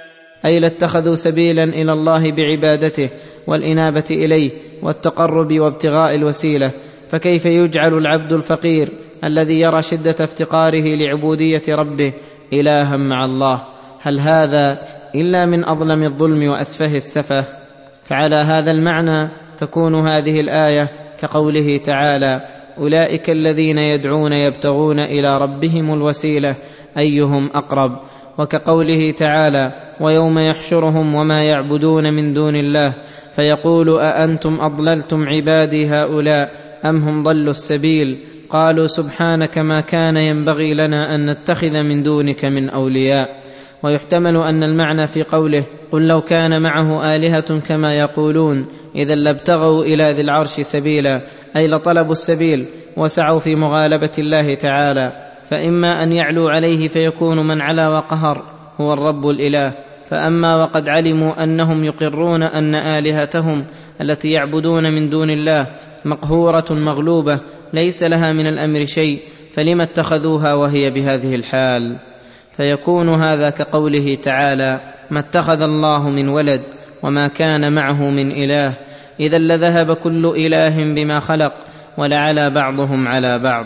أي لاتخذوا سبيلا إلى الله بعبادته والإنابة إليه والتقرب وابتغاء الوسيلة. فكيف يجعل العبد الفقير الذي يرى شدة افتقاره لعبودية ربه إلها مع الله؟ هل هذا إلا من أظلم الظلم وأسفه السفه؟ فعلى هذا المعنى تكون هذه الآية كقوله تعالى أولئك الذين يدعون يبتغون إلى ربهم الوسيلة أيهم أقرب، وكقوله تعالى ويوم يحشرهم وما يعبدون من دون الله فيقول أأنتم أضللتم عبادي هؤلاء أم هم ضلوا السبيل، قالوا سبحانك ما كان ينبغي لنا أن نتخذ من دونك من أولياء. ويحتمل أن المعنى في قوله قل لو كان معه آلهة كما يقولون إذا لابتغوا إلى ذي العرش سبيلا، أي لطلبوا السبيل وسعوا في مغالبة الله تعالى، فإما أن يعلو عليه فيكون من علا وقهر هو الرب الإله، فأما وقد علموا أنهم يقرون أن آلهتهم التي يعبدون من دون الله مقهورة مغلوبة ليس لها من الأمر شيء، فلم اتخذوها وهي بهذه الحال؟ فيكون هذا كقوله تعالى ما اتخذ الله من ولد وما كان معه من إله، إذا لذهب كل إله بما خلق ولعلى بعضهم على بعض.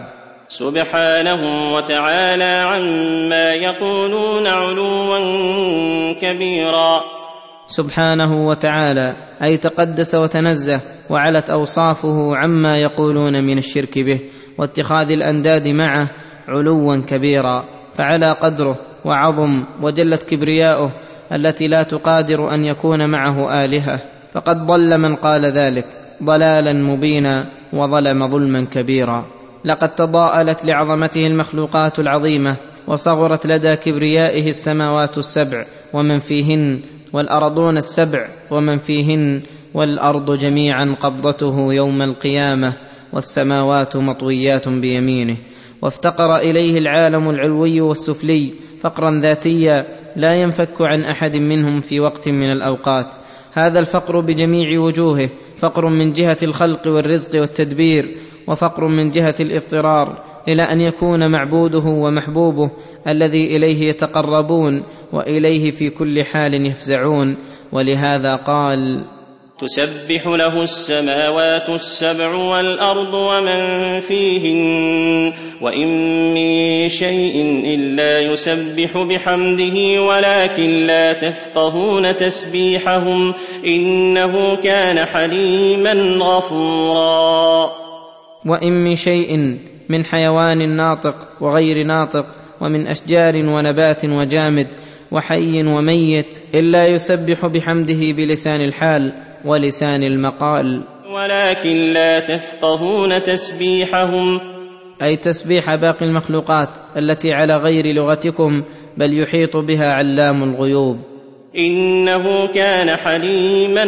سبحانه وتعالى عما يقولون علوا كبيرا. سبحانه وتعالى أي تقدس وتنزه وعلت أوصافه عما يقولون من الشرك به واتخاذ الأنداد معه علوا كبيرا، فعلى قدره وعظم وجلت كبرياؤه التي لا تقادر أن يكون معه آلهة، فقد ضل من قال ذلك ضلالا مبينا وظلم ظلما كبيرا. لقد تضاءلت لعظمته المخلوقات العظيمة وصغرت لدى كبريائه السماوات السبع ومن فيهن، والأرضون السبع ومن فيهن، والأرض جميعا قبضته يوم القيامة والسماوات مطويات بيمينه. وافتقر إليه العالم العلوي والسفلي فقرا ذاتيا لا ينفك عن أحد منهم في وقت من الأوقات. هذا الفقر بجميع وجوهه، فقر من جهة الخلق والرزق والتدبير، وفقر من جهة الاضطرار إلى أن يكون معبوده ومحبوبه الذي إليه يتقربون وإليه في كل حال يفزعون. ولهذا قال تسبح له السماوات السبع والأرض ومن فيهن وإن من شيء إلا يسبح بحمده ولكن لا تفقهون تسبيحهم إنه كان حليما غفورا. وإن من شيء من حيوان ناطق وغير ناطق ومن أشجار ونبات وجامد وحي وميت إلا يسبح بحمده بلسان الحال ولسان المقال، ولكن لا تفقهون تسبيحهم، أي تسبيح باقي المخلوقات التي على غير لغتكم بل يحيط بها علام الغيوب. إنه كان حليما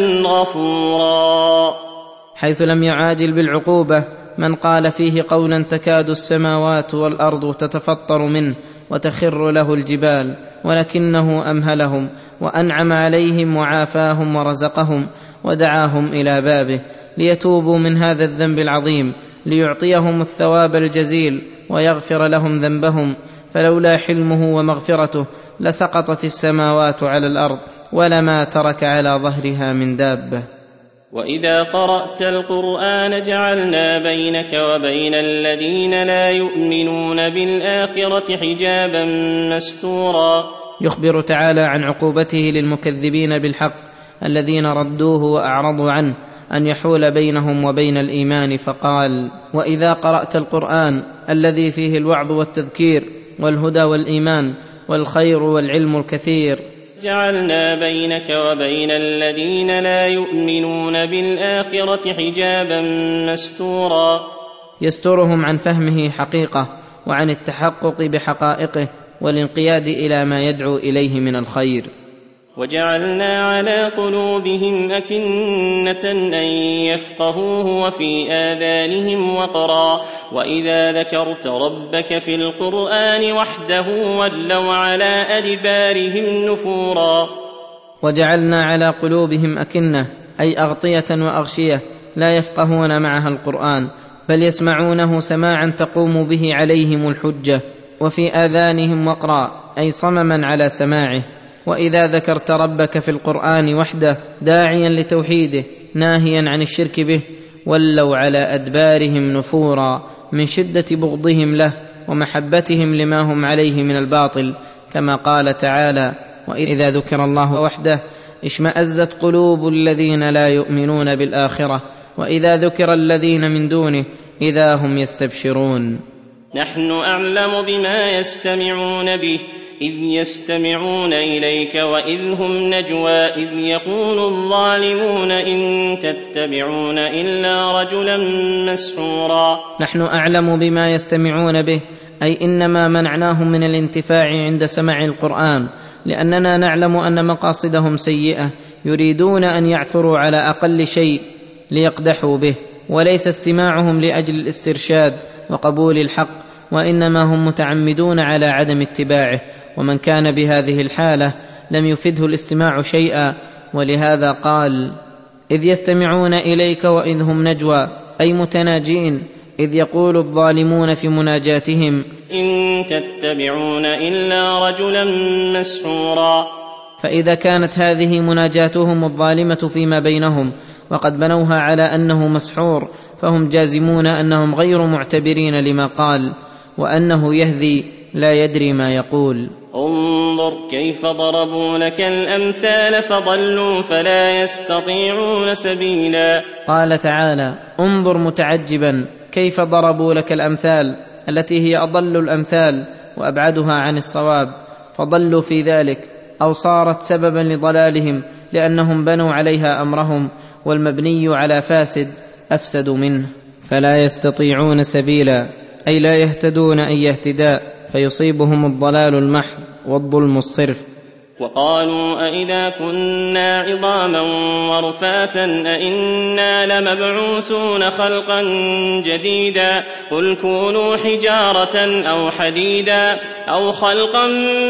غفورا، حيث لم يعاجل بالعقوبة من قال فيه قولا تكاد السماوات والأرض تتفطر منه وتخر له الجبال، ولكنه أمهلهم وأنعم عليهم وعافاهم ورزقهم ودعاهم إلى بابه ليتوبوا من هذا الذنب العظيم ليعطيهم الثواب الجزيل ويغفر لهم ذنبهم. فلولا حلمه ومغفرته لسقطت السماوات على الأرض ولما ترك على ظهرها من دابة. وإذا قرأت القرآن جعلنا بينك وبين الذين لا يؤمنون بالآخرة حجابا مستورا. يخبر تعالى عن عقوبته للمكذبين بالحق الذين ردوه وأعرضوا عنه أن يحول بينهم وبين الإيمان، فقال وإذا قرأت القرآن الذي فيه الوعظ والتذكير والهدى والإيمان والخير والعلم الكثير جعلنا بينك وبين الذين لا يؤمنون بالآخرة حجابا مستورا، يسترهم عن فهمه حقيقة وعن التحقق بحقائقه والانقياد إلى ما يدعو إليه من الخير. وجعلنا على قلوبهم أكنة أن يفقهوه وفي آذانهم وقرا وإذا ذكرت ربك في القرآن وحده ولوا على أدبارهم نفورا. وجعلنا على قلوبهم أكنة أي أغطية وأغشية لا يفقهون معها القرآن بل يسمعونه سماعا تقوم به عليهم الحجة، وفي آذانهم وقرا أي صمما على سماعه. وإذا ذكرت ربك في القرآن وحده داعيا لتوحيده ناهيا عن الشرك به ولوا على أدبارهم نفورا من شدة بغضهم له ومحبتهم لما هم عليه من الباطل، كما قال تعالى وإذا ذكر الله وحده اشمأزت قلوب الذين لا يؤمنون بالآخرة وإذا ذكر الذين من دونه إذا هم يستبشرون. نحن أعلم بما يستمعون به إذ يستمعون إليك وإذ هم نجوى إذ يقول الظالمون إن تتبعون إلا رجلا مسحورا. نحن أعلم بما يستمعون به، أي إنما منعناهم من الانتفاع عند سماع القرآن، لأننا نعلم أن مقاصدهم سيئة، يريدون أن يعثروا على أقل شيء ليقدحوا به، وليس استماعهم لأجل الاسترشاد وقبول الحق، وإنما هم متعمدون على عدم اتباعه. ومن كان بهذه الحالة لم يفده الاستماع شيئا، ولهذا قال: إذ يستمعون إليك وإذ هم نجوى، أي متناجين، إذ يقول الظالمون في مناجاتهم: إن تتبعون إلا رجلا مسحورا. فإذا كانت هذه مناجاتهم الظالمة فيما بينهم وقد بنوها على أنه مسحور، فهم جازمون أنهم غير معتبرين لما قال، وأنه يهذي لا يدري ما يقول. انظر كيف ضربوا لك الأمثال فضلوا فلا يستطيعون سبيلا. قال تعالى: انظر متعجبا كيف ضربوا لك الأمثال التي هي أضل الأمثال وأبعدها عن الصواب، فضلوا في ذلك، أو صارت سببا لضلالهم لأنهم بنوا عليها أمرهم، والمبني على فاسد أفسد منه. فلا يستطيعون سبيلا، أي لا يهتدون أي اهتداء، فيصيبهم الضلال المحض والظلم الصرف. وقالوا أئذا كنا عظاما ورفاتا أئنا لمبعوثون خلقا جديدا قل كونوا حجارة أو حديدا أو خلقا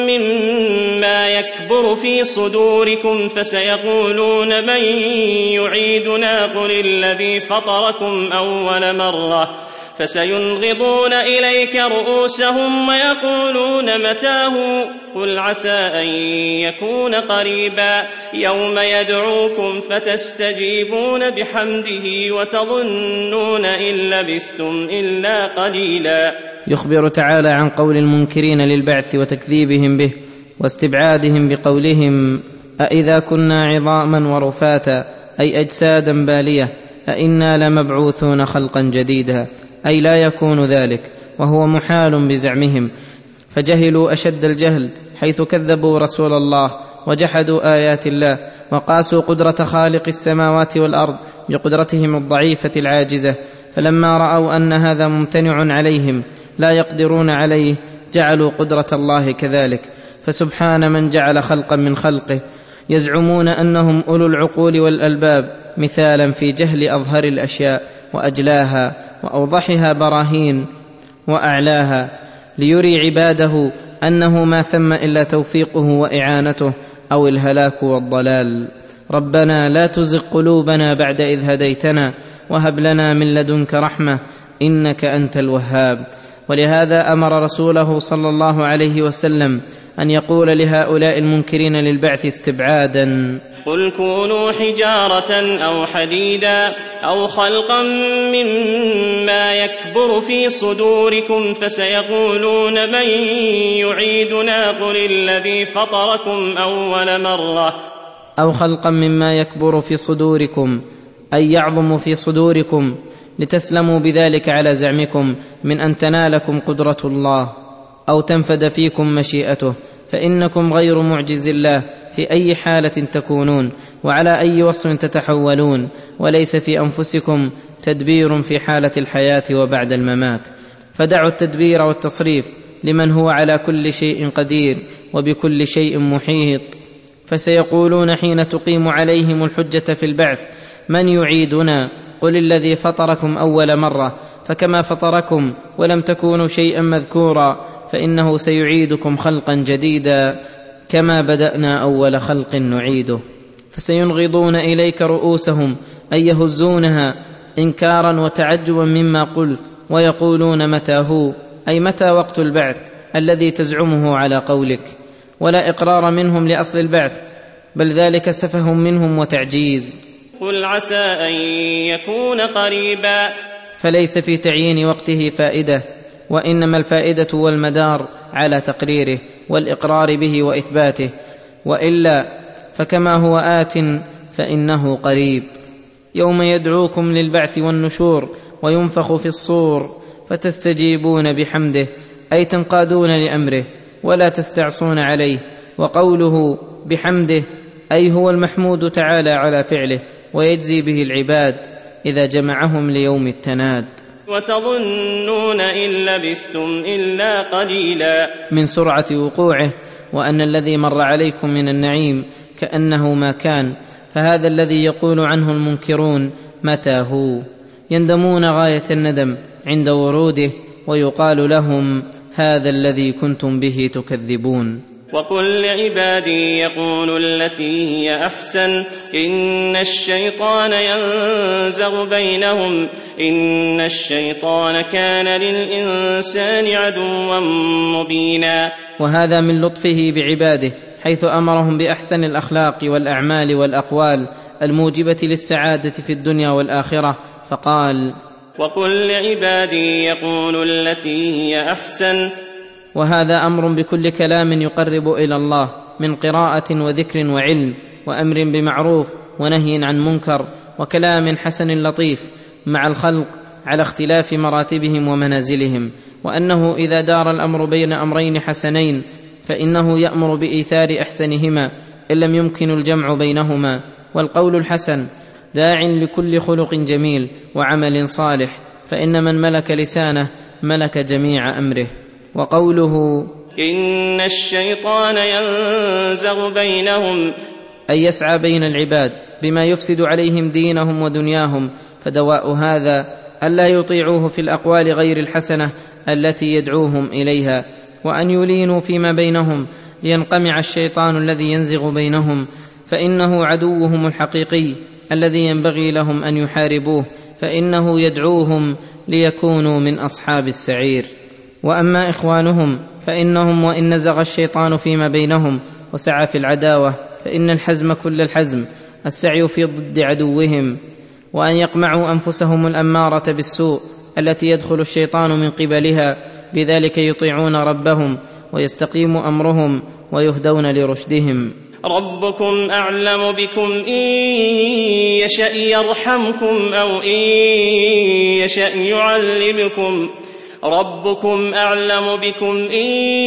مما يكبر في صدوركم فسيقولون من يعيدنا قل الذي فطركم أول مرة فسينغضون إليك رؤوسهم ويقولون متاه قل عسى أن يكون قريبا يوم يدعوكم فتستجيبون بحمده وتظنون إن لبثتم إلا قليلا. يخبر تعالى عن قول المنكرين للبعث وتكذيبهم به واستبعادهم بقولهم: أئذا كنا عظاما ورفاتا، أي أجسادا بالية، أئنا لمبعوثون خلقا جديدا، أي لا يكون ذلك، وهو محال بزعمهم، فجهلوا أشد الجهل حيث كذبوا رسول الله وجحدوا آيات الله، وقاسوا قدرة خالق السماوات والأرض بقدرتهم الضعيفة العاجزة، فلما رأوا أن هذا ممتنع عليهم لا يقدرون عليه جعلوا قدرة الله كذلك. فسبحان من جعل خلقا من خلقه، يزعمون أنهم أولو العقول والألباب، مثالا في جهل أظهر الأشياء وأجلاها وأوضحها براهين وأعلاها، ليري عباده أنه ما ثم إلا توفيقه وإعانته أو الهلاك والضلال. ربنا لا تزغ قلوبنا بعد إذ هديتنا وهب لنا من لدنك رحمة إنك أنت الوهاب. ولهذا أمر رسوله صلى الله عليه وسلم أن يقول لهؤلاء المنكرين للبعث استبعادا: قل كونوا حجارة أو حديدا أو خلقا مما يكبر في صدوركم فسيقولون من يعيدنا قل الذي فطركم أول مرة. أو خلقا مما يكبر في صدوركم، أي يعظم في صدوركم، لتسلموا بذلك على زعمكم من أن تنالكم قدرة الله أو تنفد فيكم مشيئته، فإنكم غير معجز الله في أي حالة تكونون وعلى أي وصف تتحولون، وليس في أنفسكم تدبير في حالة الحياة وبعد الممات. فدعوا التدبير والتصريف لمن هو على كل شيء قدير وبكل شيء محيط. فسيقولون حين تقيم عليهم الحجة في البعث: من يعيدنا؟ قل الذي فطركم أول مرة، فكما فطركم ولم تكونوا شيئا مذكورا فإنه سيعيدكم خلقا جديدا كما بدأنا أول خلق نعيده. فسينغضون إليك رؤوسهم، أي يهزونها إنكارا وتعجبا مما قلت، ويقولون متى هو، أي متى وقت البعث الذي تزعمه على قولك. ولا إقرار منهم لأصل البعث، بل ذلك سفه منهم وتعجيز. قل عسى أن يكون قريبا، فليس في تعيين وقته فائدة، وإنما الفائدة والمدار على تقريره والإقرار به وإثباته، وإلا فكما هو آت فإنه قريب. يوم يدعوكم للبعث والنشور وينفخ في الصور فتستجيبون بحمده، أي تنقادون لأمره ولا تستعصون عليه. وقوله بحمده أي هو المحمود تعالى على فعله، ويجزي به العباد إذا جمعهم ليوم التناد. وتظنون إن لبثتم إلا قليلا، من سرعة وقوعه، وأن الذي مر عليكم من النعيم كأنه ما كان، فهذا الذي يقول عنه المنكرون متى هو، يندمون غاية الندم عند وروده، ويقال لهم هذا الذي كنتم به تكذبون. وقل لعبادي يقولوا التي هي أحسن إن الشيطان ينزغ بينهم إن الشيطان كان للإنسان عدوا مبينا. وهذا من لطفه بعباده، حيث أمرهم بأحسن الأخلاق والأعمال والأقوال الموجبة للسعادة في الدنيا والآخرة، فقال وقل لعبادي يقولوا التي هي أحسن. وهذا أمر بكل كلام يقرب إلى الله من قراءة وذكر وعلم وأمر بمعروف ونهي عن منكر وكلام حسن لطيف مع الخلق على اختلاف مراتبهم ومنازلهم، وأنه إذا دار الأمر بين أمرين حسنين فإنه يأمر بإيثار أحسنهما إن لم يمكن الجمع بينهما. والقول الحسن داع لكل خلق جميل وعمل صالح، فإن من ملك لسانه ملك جميع أمره. وقوله إن الشيطان ينزغ بينهم أي يسعى بين العباد بما يفسد عليهم دينهم ودنياهم، فدواء هذا ألا يطيعوه في الأقوال غير الحسنة التي يدعوهم إليها، وأن يلينوا فيما بينهم لينقمع الشيطان الذي ينزغ بينهم، فإنه عدوهم الحقيقي الذي ينبغي لهم أن يحاربوه، فإنه يدعوهم ليكونوا من أصحاب السعير. وأما إخوانهم فإنهم وإن نزغ الشيطان فيما بينهم وسعى في العداوة، فإن الحزم كل الحزم السعي في ضد عدوهم، وأن يقمعوا أنفسهم الأمارة بالسوء التي يدخل الشيطان من قبلها، بذلك يطيعون ربهم ويستقيم أمرهم ويهدون لرشدهم. ربكم أعلم بكم إن يشأ يرحمكم أو إن يشأ يعذبكم ربكم أعلم بكم إن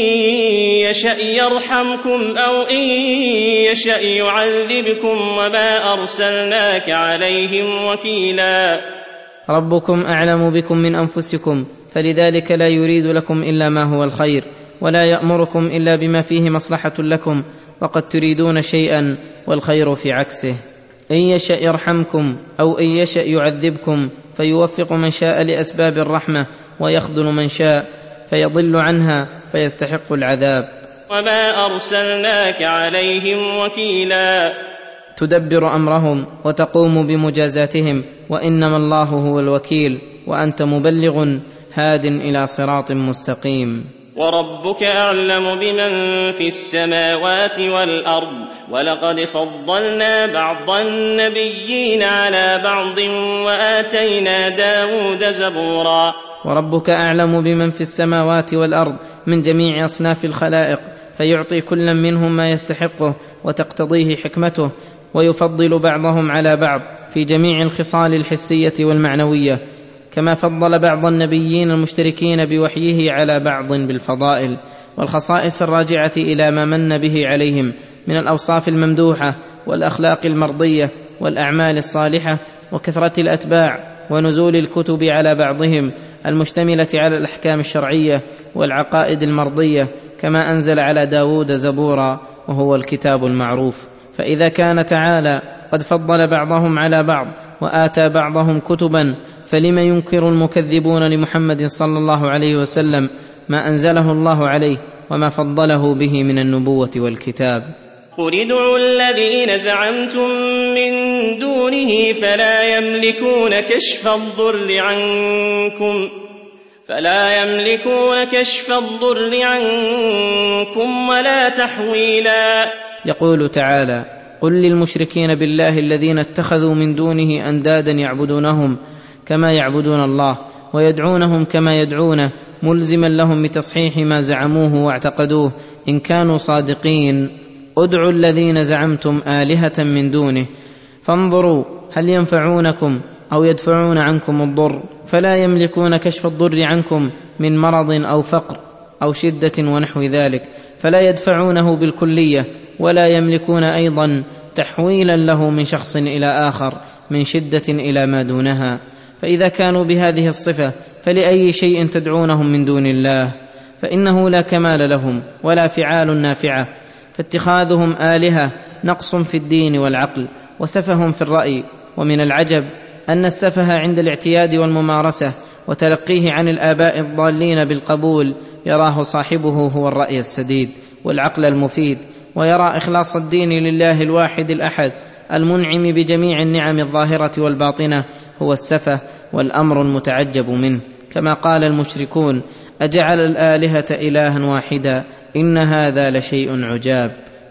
يشأ يرحمكم أو إن يشأ يعذبكم وما أرسلناك عليهم وكيلا. ربكم أعلم بكم من أنفسكم، فلذلك لا يريد لكم إلا ما هو الخير، ولا يأمركم إلا بما فيه مصلحة لكم، وقد تريدون شيئا والخير في عكسه. إن يشأ يرحمكم أو إن يشأ يعذبكم، فيوفق من شاء لأسباب الرحمة ويخذل من شاء فيضل عنها فيستحق العذاب. وما أرسلناك عليهم وكيلا، تدبر أمرهم وتقوم بمجازاتهم، وإنما الله هو الوكيل، وأنت مبلغ هاد إلى صراط مستقيم. وربك أعلم بمن في السماوات والأرض ولقد فضلنا بعض النبيين على بعض وآتينا داود زبورا. وربك أعلم بمن في السماوات والأرض من جميع أصناف الخلائق، فيعطي كل منهم ما يستحقه وتقتضيه حكمته، ويفضل بعضهم على بعض في جميع الخصال الحسية والمعنوية، كما فضل بعض النبيين المشتركين بوحيه على بعض بالفضائل والخصائص الراجعة إلى ما من به عليهم من الأوصاف الممدوحة والأخلاق المرضية والأعمال الصالحة وكثرة الأتباع ونزول الكتب على بعضهم المشتملة على الأحكام الشرعية والعقائد المرضية، كما أنزل على داود زبورا وهو الكتاب المعروف. فإذا كان تعالى قد فضل بعضهم على بعض وآتى بعضهم كتبا، فلم ينكر المكذبون لمحمد صلى الله عليه وسلم ما أنزله الله عليه وما فضله به من النبوة والكتاب. قل ادعوا الذين زعمتم من دونه فلا يملكون كشف الضر عنكم فلا يملكون كشف الضر عنكم ولا تحويلا. يقول تعالى: قل للمشركين بالله الذين اتخذوا من دونه أندادا يعبدونهم كما يعبدون الله ويدعونهم كما يدعونه، ملزما لهم بتصحيح ما زعموه واعتقدوه إن كانوا صادقين: ادعوا الذين زعمتم آلهة من دونه فانظروا هل ينفعونكم أو يدفعون عنكم الضر، فلا يملكون كشف الضر عنكم من مرض أو فقر أو شدة ونحو ذلك، فلا يدفعونه بالكلية، ولا يملكون أيضا تحويلا له من شخص إلى آخر من شدة إلى ما دونها. فإذا كانوا بهذه الصفة فلأي شيء تدعونهم من دون الله؟ فإنه لا كمال لهم ولا فعال نافعة، فاتخاذهم آلهة نقص في الدين والعقل وسفه في الرأي. ومن العجب أن السفه عند الاعتياد والممارسة وتلقيه عن الآباء الضالين بالقبول يراه صاحبه هو الرأي السديد والعقل المفيد، ويرى إخلاص الدين لله الواحد الأحد المنعم بجميع النعم الظاهرة والباطنة هو السفه والأمر المتعجب منه، كما قال المشركون: أجعل الآلهة إلها واحدا إن هذا لشيء عجاب.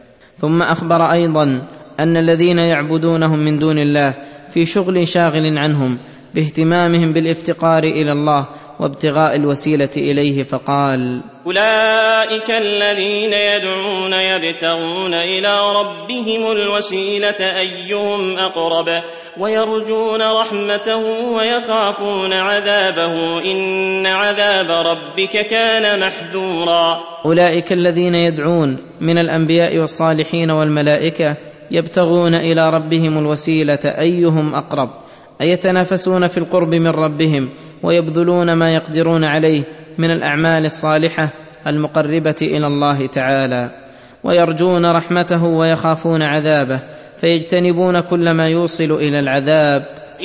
ثم أخبر أيضا أن الذين يعبدونهم من دون الله في شغل شاغل عنهم باهتمامهم بالافتقار إلى الله وابتغاء الوسيلة إليه، فقال: أولئك الذين يدعون يبتغون إلى ربهم الوسيلة أيهم أقرب ويرجون رحمته ويخافون عذابه إن عذاب ربك كان محذورا. أولئك الذين يدعون من الأنبياء والصالحين والملائكة يبتغون إلى ربهم الوسيلة أيهم أقرب، أي يتنافسون في القرب من ربهم ويبذلون ما يقدرون عليه من الأعمال الصالحة المقربة إلى الله تعالى، ويرجون رحمته ويخافون عذابه فيجتنبون كل ما يوصل إلى العذاب.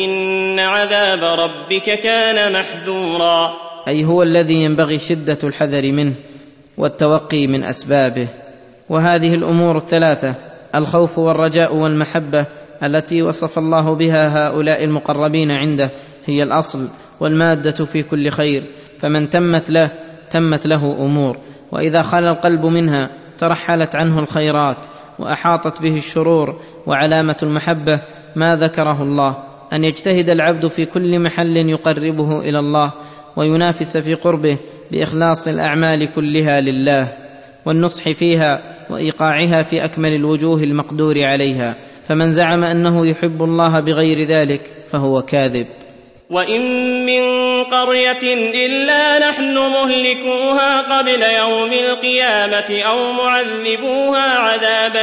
إن عذاب ربك كان محذورا، أي هو الذي ينبغي شدة الحذر منه والتوقي من أسبابه. وهذه الأمور الثلاثة، الخوف والرجاء والمحبة، التي وصف الله بها هؤلاء المقربين عنده، هي الأصل والمادة في كل خير، فمن تمت له تمت له أمور، وإذا خلا القلب منها ترحلت عنه الخيرات وأحاطت به الشرور. وعلامة المحبة ما ذكره الله، أن يجتهد العبد في كل محل يقربه إلى الله وينافس في قربه بإخلاص الأعمال كلها لله والنصح فيها وإيقاعها في أكمل الوجوه المقدور عليها. فمن زعم أنه يحب الله بغير ذلك فهو كاذب. وإن من قرية إلا نحن مهلكوها قبل يوم القيامة أو معذبوها عذابا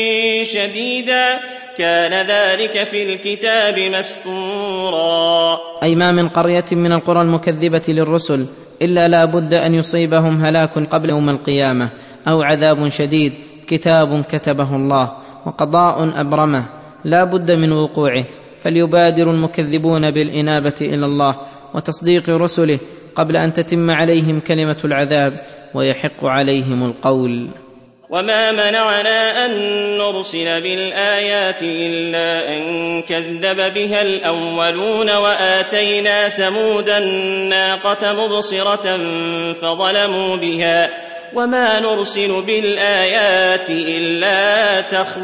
شديدا كان ذلك في الكتاب مسطورا. أي ما من قرية من القرى المكذبة للرسل إلا لا بد أن يصيبهم هلاك قبل يوم القيامة أو عذاب شديد، كتاب كتبه الله وقضاء أبرمه لا بد من وقوعه. فليبادر المكذبون بالإنابة إلى الله وتصديق رسله قبل أن تتم عليهم كلمة العذاب ويحق عليهم القول. وما منعنا أن نرسل بالآيات إلا أن كذب بها الأولون وآتينا ثمود الناقة مبصرة فظلموا بها وما نرسل بالآيات إلا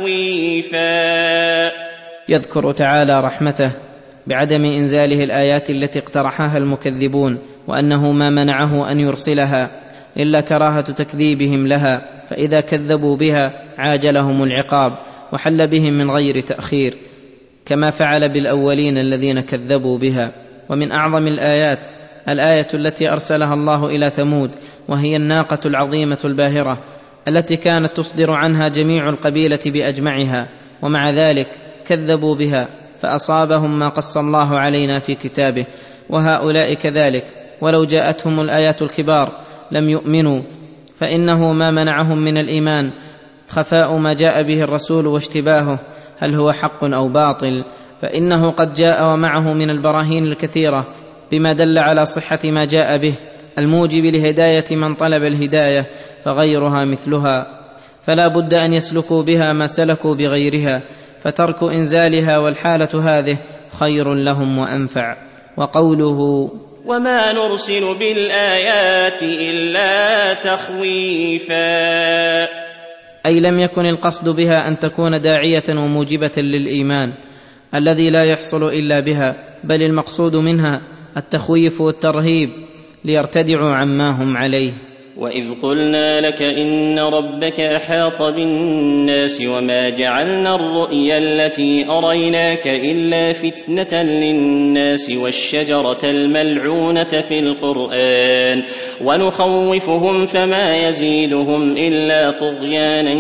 تخويفا. يذكر تعالى رحمته بعدم إنزاله الآيات التي اقترحها المكذبون، وأنه ما منعه أن يرسلها إلا كراهة تكذيبهم لها، فإذا كذبوا بها عاجلهم العقاب وحل بهم من غير تأخير، كما فعل بالأولين الذين كذبوا بها. ومن أعظم الآيات الآية التي أرسلها الله إلى ثمود، وهي الناقة العظيمة الباهرة التي كانت تصدر عنها جميع القبيلة بأجمعها، ومع ذلك كذبوا بها فأصابهم ما قص الله علينا في كتابه. وهؤلاء كذلك ولو جاءتهم الآيات الكبار لم يؤمنوا، فإنه ما منعهم من الإيمان خفاء ما جاء به الرسول واشتباهه هل هو حق أو باطل، فإنه قد جاء ومعه من البراهين الكثيرة بما دل على صحة ما جاء به الموجب لهداية من طلب الهداية، فغيرها مثلها، فلا بد أن يسلكوا بها ما سلكوا بغيرها، فترك إنزالها والحالة هذه خير لهم وأنفع. وقوله وما نرسل بالآيات إلا تخويفا، أي لم يكن القصد بها أن تكون داعية وموجبة للإيمان الذي لا يحصل إلا بها، بل المقصود منها التخويف والترهيب ليرتدعوا عما هم عليه. وإذ قلنا لك إن ربك أحاط بالناس وما جعلنا الرؤيا التي أريناك إلا فتنة للناس والشجرة الملعونة في القرآن ونخوفهم فما يزيدهم إلا طغيانا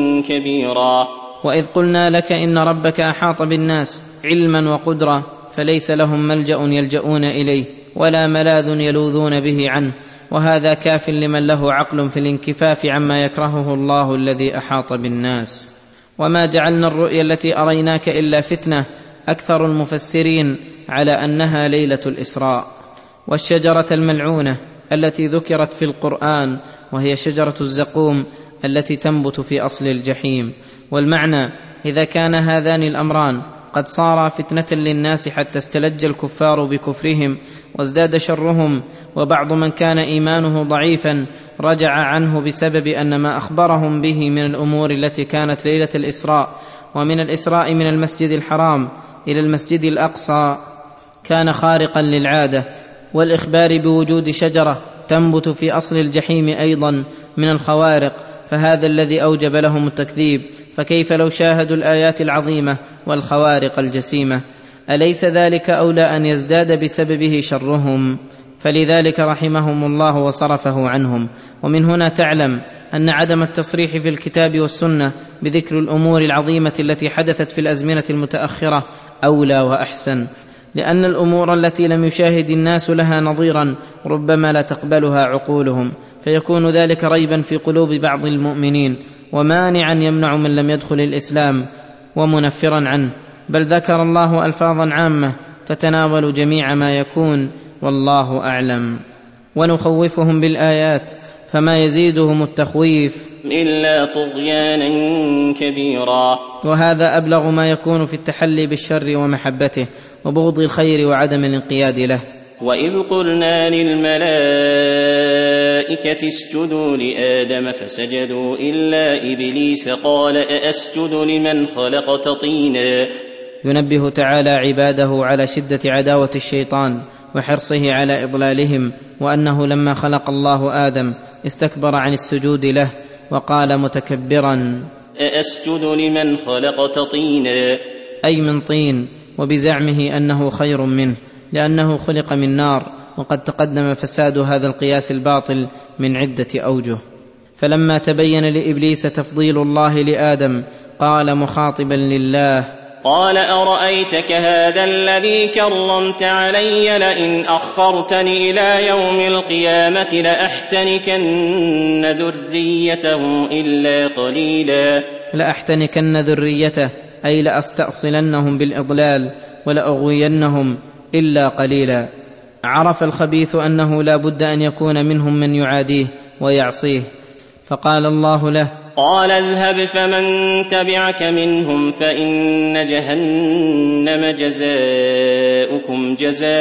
كبيرا. وإذ قلنا لك إن ربك أحاط بالناس علما وقدرة فليس لهم ملجأ يلجؤون إليه ولا ملاذ يلوذون به عنه، وهذا كاف لمن له عقل في الانكفاف عما يكرهه الله الذي أحاط بالناس. وما جعلنا الرؤيا التي أريناك إلا فتنة، أكثر المفسرين على أنها ليلة الإسراء. والشجرة الملعونة التي ذكرت في القرآن وهي شجرة الزقوم التي تنبت في أصل الجحيم. والمعنى إذا كان هذان الأمران قد صار فتنة للناس حتى استلج الكفار بكفرهم وازداد شرهم، وبعض من كان إيمانه ضعيفا رجع عنه بسبب أن ما أخبرهم به من الأمور التي كانت ليلة الإسراء، ومن الإسراء من المسجد الحرام إلى المسجد الأقصى كان خارقا للعادة، والإخبار بوجود شجرة تنبت في أصل الجحيم أيضا من الخوارق، فهذا الذي أوجب لهم التكذيب. فكيف لو شاهدوا الآيات العظيمة والخوارق الجسيمة؟ أليس ذلك أولى أن يزداد بسببه شرهم؟ فلذلك رحمهم الله وصرفه عنهم. ومن هنا تعلم أن عدم التصريح في الكتاب والسنة بذكر الأمور العظيمة التي حدثت في الأزمنة المتأخرة أولى وأحسن، لأن الأمور التي لم يشاهد الناس لها نظيرا ربما لا تقبلها عقولهم، فيكون ذلك ريبا في قلوب بعض المؤمنين ومانعا يمنع من لم يدخل الإسلام ومنفرا عنه، بل ذكر الله ألفاظا عامة تتناول جميع ما يكون، والله أعلم. ونخوفهم بالآيات فما يزيدهم التخويف إلا طغيانا كبيرا. وهذا أبلغ ما يكون في التحلي بالشر ومحبته وبغض الخير وعدم الانقياد له. وإذ قلنا للملائكة اسجدوا لآدم فسجدوا إلا إبليس قال أأسجد لمن خلقت طينا. ينبه تعالى عباده على شدة عداوة الشيطان وحرصه على إضلالهم، وأنه لما خلق الله آدم استكبر عن السجود له وقال متكبرا أأسجد لمن خلقت طينا، أي من طين، وبزعمه أنه خير منه لأنه خلق من نار، وقد تقدم فساد هذا القياس الباطل من عدة أوجه. فلما تبين لإبليس تفضيل الله لآدم قال مخاطبا لله قال أرأيتك هذا الذي كرمت علي لئن أخرتني إلى يوم القيامة لأحتنكن ذريته إلا قليلا. لأحتنكن ذريته أي لأستأصلنهم بالإضلال ولأغوينهم إلا قليلا. عرف الخبيث أنه لا بد أن يكون منهم من يعاديه ويعصيه، فقال الله له قال اذهب فمن تبعك منهم فإن جهنم جزاؤكم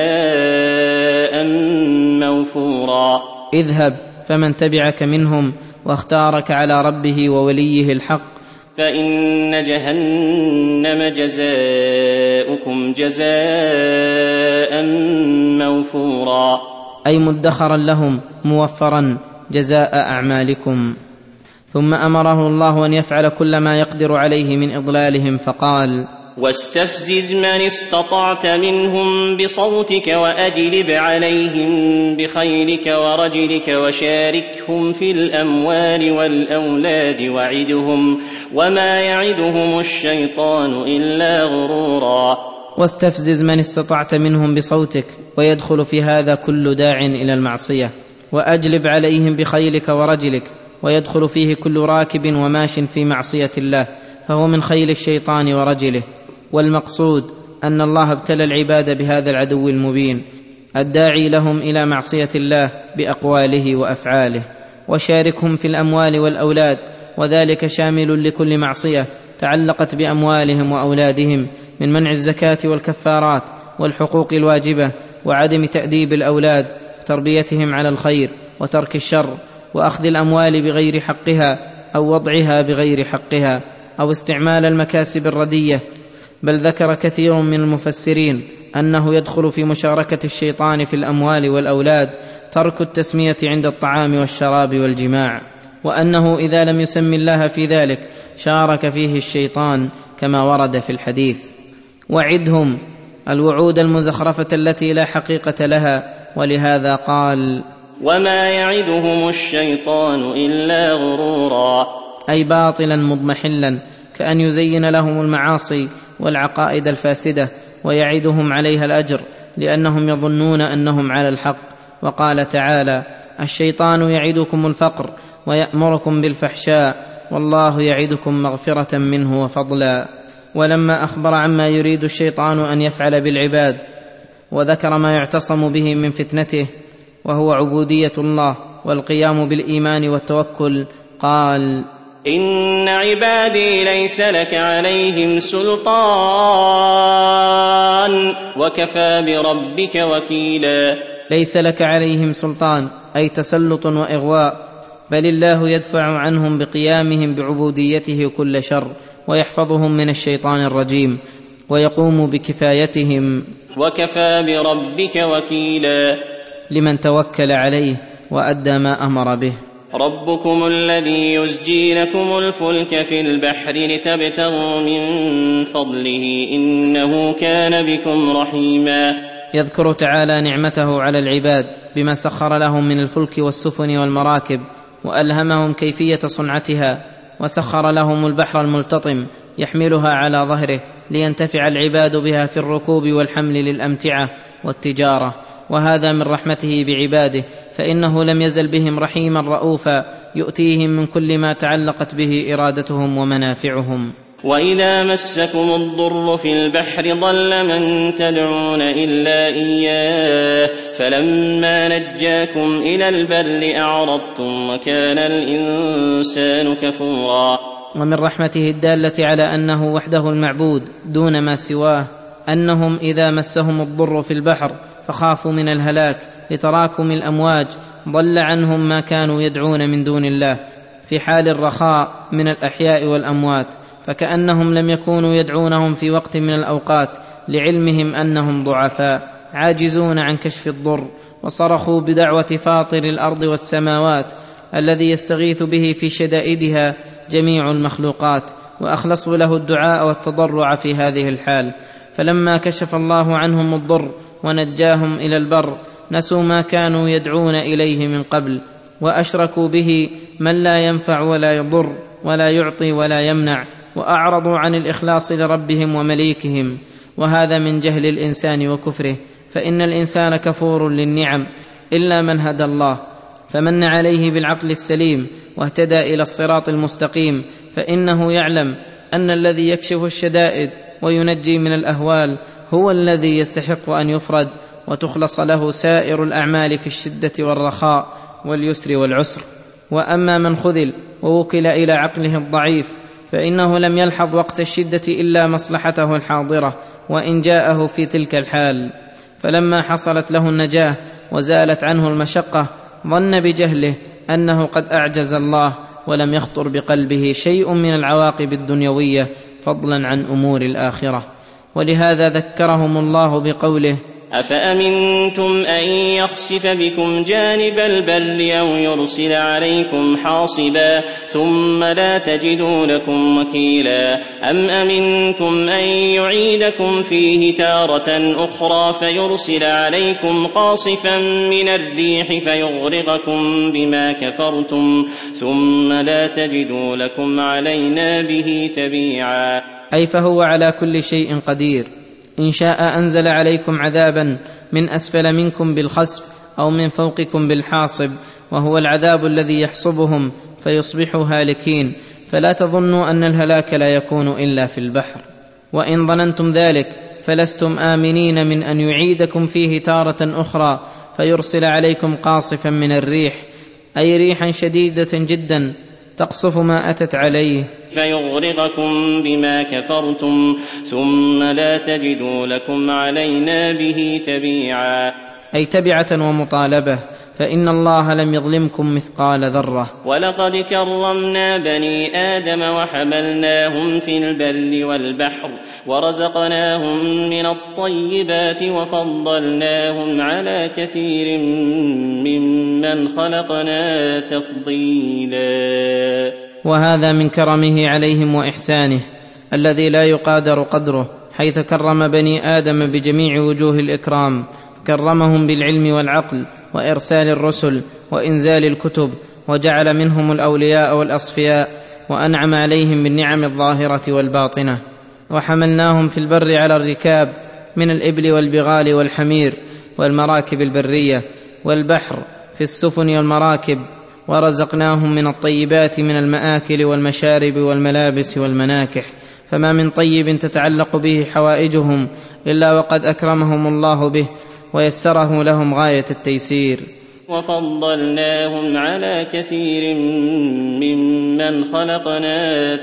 جزاء موفورا. اذهب فمن تبعك منهم، واختارك على ربه ووليه الحق، فإن جهنم جزاؤكم جزاء موفورا، أي مدخرا لهم موفرا جزاء أعمالكم. ثم أمره الله أن يفعل كل ما يقدر عليه من إضلالهم، فقال واستفزز من استطعت منهم بصوتك وأجلب عليهم بخيلك ورجلك وشاركهم في الأموال والأولاد وعدهم وما يعدهم الشيطان إلا غرورا. واستفزز من استطعت منهم بصوتك، ويدخل في هذا كل داع إلى المعصية، وأجلب عليهم بخيلك ورجلك، ويدخل فيه كل راكب وماش في معصية الله، فهو من خيل الشيطان ورجله. والمقصود أن الله ابتلى العباد بهذا العدو المبين الداعي لهم إلى معصية الله بأقواله وأفعاله. وشاركهم في الأموال والأولاد، وذلك شامل لكل معصية تعلقت بأموالهم وأولادهم من منع الزكاة والكفارات والحقوق الواجبة وعدم تأديب الأولاد، تربيتهم على الخير وترك الشر، وأخذ الأموال بغير حقها أو وضعها بغير حقها، أو استعمال المكاسب الردية. بل ذكر كثير من المفسرين أنه يدخل في مشاركة الشيطان في الأموال والأولاد ترك التسمية عند الطعام والشراب والجماع، وأنه إذا لم يسم الله في ذلك شارك فيه الشيطان كما ورد في الحديث. وعدهم الوعود المزخرفة التي لا حقيقة لها، ولهذا قال: وما يعدهم الشيطان إلا غرورا، أي باطلا مضمحلا، كأن يزين لهم المعاصي والعقائد الفاسدة ويعدهم عليها الأجر لأنهم يظنون أنهم على الحق. وقال تعالى: الشيطان يعدكم الفقر ويأمركم بالفحشاء والله يعدكم مغفرة منه وفضلا. ولما أخبر عما يريد الشيطان أن يفعل بالعباد وذكر ما يعتصم به من فتنته وهو عبودية الله والقيام بالإيمان والتوكل، قال: إن عبادي ليس لك عليهم سلطان وكفى بربك وكيلا. ليس لك عليهم سلطان أي تسلط وإغواء، بل الله يدفع عنهم بقيامهم بعبوديته كل شر ويحفظهم من الشيطان الرجيم ويقوم بكفايتهم. وكفى بربك وكيلا لمن توكل عليه وأدى ما أمر به. ربكم الذي يزجي لكم الفلك في البحر لتبتغوا من فضله إنه كان بكم رحيما. يذكر تعالى نعمته على العباد بما سخر لهم من الفلك والسفن والمراكب وألهمهم كيفية صنعتها، وسخر لهم البحر الملتطم يحملها على ظهره لينتفع العباد بها في الركوب والحمل للأمتعة والتجارة، وهذا من رحمته بعباده، فإنه لم يزل بهم رحيما رؤوفا يؤتيهم من كل ما تعلقت به إرادتهم ومنافعهم. وإذا مسكم الضر في البحر ضل من تدعون إلا إياه فلما نجاكم إلى البر أعرضتم وكان الإنسان كفورا. ومن رحمته الدالة على أنه وحده المعبود دون ما سواه أنهم إذا مسهم الضر في البحر فخافوا من الهلاك لتراكم الأمواج ضل عنهم ما كانوا يدعون من دون الله في حال الرخاء من الأحياء والأموات، فكأنهم لم يكونوا يدعونهم في وقت من الأوقات لعلمهم أنهم ضعفاء عاجزون عن كشف الضر، وصرخوا بدعوة فاطر الأرض والسماوات الذي يستغيث به في شدائدها جميع المخلوقات، وأخلصوا له الدعاء والتضرع في هذه الحال. فلما كشف الله عنهم الضر ونجاهم إلى البر نسوا ما كانوا يدعون إليه من قبل، وأشركوا به من لا ينفع ولا يضر ولا يعطي ولا يمنع، وأعرضوا عن الإخلاص لربهم ومليكهم، وهذا من جهل الإنسان وكفره، فإن الإنسان كفور للنعم إلا من هدى الله فمن عليه بالعقل السليم واهتدى إلى الصراط المستقيم، فإنه يعلم أن الذي يكشف الشدائد وينجي من الأهوال هو الذي يستحق أن يفرد وتخلص له سائر الأعمال في الشدة والرخاء واليسر والعسر. وأما من خذل ووكل إلى عقله الضعيف فإنه لم يلحظ وقت الشدة إلا مصلحته الحاضرة وإن جاءه في تلك الحال، فلما حصلت له النجاة وزالت عنه المشقة ظن بجهله أنه قد أعجز الله ولم يخطر بقلبه شيء من العواقب الدنيوية فضلا عن أمور الآخرة، ولهذا ذكرهم الله بقوله: أفأمنتم أن يخسف بكم جانب البر أو يرسل عليكم حاصبا ثم لا تجدوا لكم وكيلا أم أمنتم أن يعيدكم فيه تارة أخرى فيرسل عليكم قاصفا من الريح فيغرقكم بما كفرتم ثم لا تجدوا لكم علينا به تبيعا. أي فهو على كل شيء قدير، إن شاء أنزل عليكم عذابا من أسفل منكم بالخسف أو من فوقكم بالحاصب، وهو العذاب الذي يحصبهم فيصبحوا هالكين، فلا تظنوا أن الهلاك لا يكون إلا في البحر. وإن ظننتم ذلك فلستم آمنين من أن يعيدكم فيه تارة أخرى فيرسل عليكم قاصفا من الريح، أي ريحا شديدة جدا تقصف ما أتت عليه فيغرقكم بما كفرتم ثم لا تجدوا لكم علينا به تبيعا. أي تبعة ومطالبة، فإن الله لم يظلمكم مثقال ذرة. ولقد كرمنا بني آدم وحملناهم في البر والبحر ورزقناهم من الطيبات وفضلناهم على كثير ممن خلقنا تفضيلا. وهذا من كرمه عليهم وإحسانه الذي لا يقادر قدره، حيث كرم بني آدم بجميع وجوه الإكرام، كرمهم بالعلم والعقل وإرسال الرسل وإنزال الكتب، وجعل منهم الأولياء والأصفياء، وأنعم عليهم بالنعم الظاهرة والباطنة. وحملناهم في البر على الركاب من الإبل والبغال والحمير والمراكب البرية، والبحر في السفن والمراكب، ورزقناهم من الطيبات من المآكل والمشارب والملابس والمناكح، فما من طيب تتعلق به حوائجهم إلا وقد أكرمهم الله به ويسره لهم غاية التيسير. وفضلناهم على كثير ممن خلقنا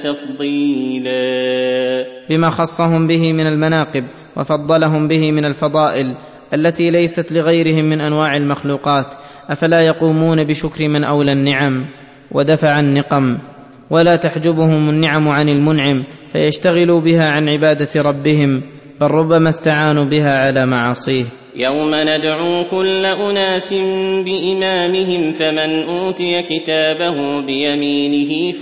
تفضيلا، بما خصهم به من المناقب وفضلهم به من الفضائل التي ليست لغيرهم من أنواع المخلوقات. أفلا يقومون بشكر من أولى النعم ودفع النقم، ولا تحجبهم النعم عن المنعم فيشتغلوا بها عن عبادة ربهم، بل ربما استعانوا بها على معاصيه. يوم ندعو كل أناس بإمامهم فمن أوتي كتابه بيمينه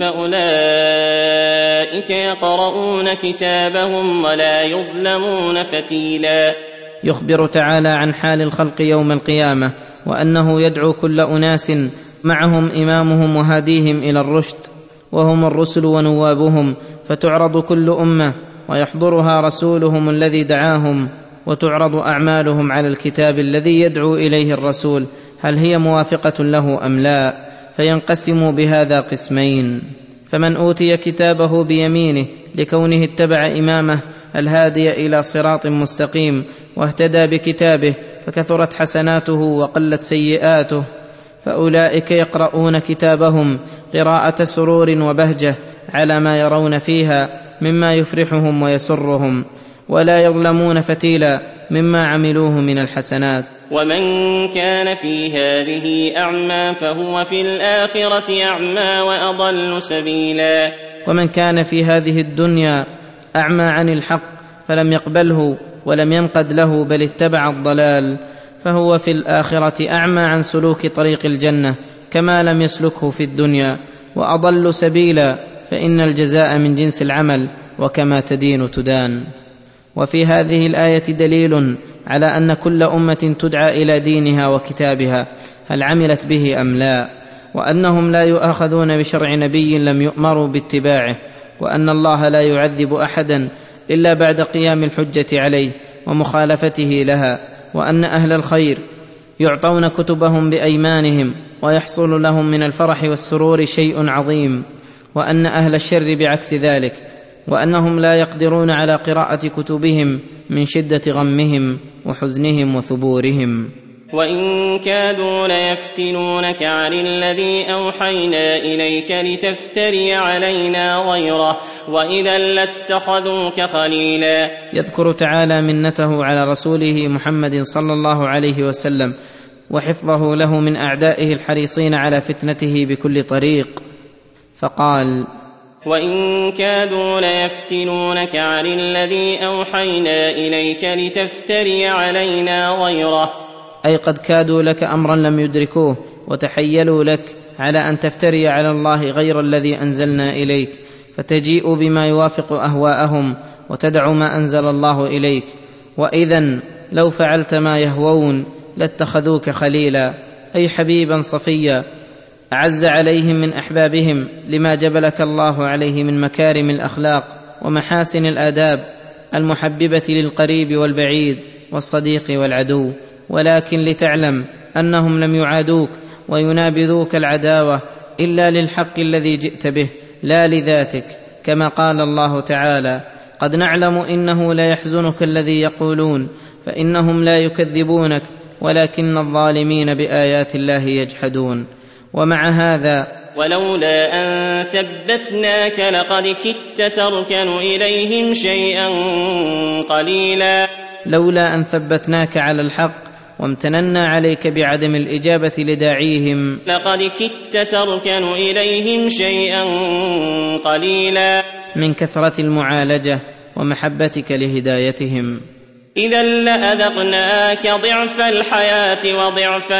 فأولئك يقرؤون كتابهم ولا يظلمون فتيلا. يخبر تعالى عن حال الخلق يوم القيامة، وأنه يدعو كل أناس معهم إمامهم وهاديهم إلى الرشد، وهم الرسل ونوابهم، فتعرض كل أمة ويحضرها رسولهم الذي دعاهم، وتعرض أعمالهم على الكتاب الذي يدعو إليه الرسول، هل هي موافقة له أم لا؟ فينقسم بهذا قسمين: فمن أوتي كتابه بيمينه لكونه اتبع إمامه الهادي إلى صراط مستقيم واهتدى بكتابه فكثرت حسناته وقلت سيئاته، فأولئك يقرؤون كتابهم قراءة سرور وبهجة على ما يرون فيها مما يفرحهم ويسرهم، ولا يظلمون فتيلا مما عملوه من الحسنات. ومن كان في هذه أعمى فهو في الآخرة أعمى وأضل سبيلا. ومن كان في هذه الدنيا أعمى عن الحق فلم يقبله ولم ينقد له بل اتبع الضلال، فهو في الآخرة أعمى عن سلوك طريق الجنة كما لم يسلكه في الدنيا، وأضل سبيلا، فإن الجزاء من جنس العمل وكما تدين تدان. وفي هذه الآية دليل على أن كل أمة تدعى إلى دينها وكتابها هل عملت به أم لا، وأنهم لا يؤاخذون بشرع نبي لم يؤمروا باتباعه، وأن الله لا يعذب أحدا إلا بعد قيام الحجة عليه ومخالفته لها، وأن أهل الخير يعطون كتبهم بأيمانهم ويحصل لهم من الفرح والسرور شيء عظيم، وأن أهل الشر بعكس ذلك، وأنهم لا يقدرون على قراءة كتبهم من شدة غمهم وحزنهم وثبورهم. وإن كادوا ليفتنونك عن الذي أوحينا إليك لتفتري علينا غيره وإذا لاتخذوك خليلا. يذكر تعالى منته على رسوله محمد صلى الله عليه وسلم وحفظه له من أعدائه الحريصين على فتنته بكل طريق، فقال: وإن كادوا ليفتنونك عن الذي أوحينا إليك لتفتري علينا غيره، أي قد كادوا لك أمرا لم يدركوه وتحيلوا لك على أن تفتري على الله غير الذي أنزلنا إليك، فتجيء بما يوافق أهواءهم وتدع ما أنزل الله إليك، وإذن لو فعلت ما يهوون لاتخذوك خليلا، أي حبيبا صفيا أعز عليهم من أحبابهم لما جبلك الله عليه من مكارم الأخلاق ومحاسن الآداب المحببة للقريب والبعيد والصديق والعدو، ولكن لتعلم أنهم لم يعادوك وينابذوك العداوة إلا للحق الذي جئت به لا لذاتك، كما قال الله تعالى: قد نعلم إنه لا يحزنك الذي يقولون فإنهم لا يكذبونك ولكن الظالمين بآيات الله يجحدون. ومع هذا ولولا أن ثبتناك لقد كدت تركن إليهم شيئا قليلا. لولا أن ثبتناك على الحق وامتننا عليك بعدم الإجابة لداعيهم. لقد كدت تركن إليهم شيئا قليلا من كثرة المعالجة ومحبتك لهدايتهم. إذا لأذقناك ضعف الحياة وضعف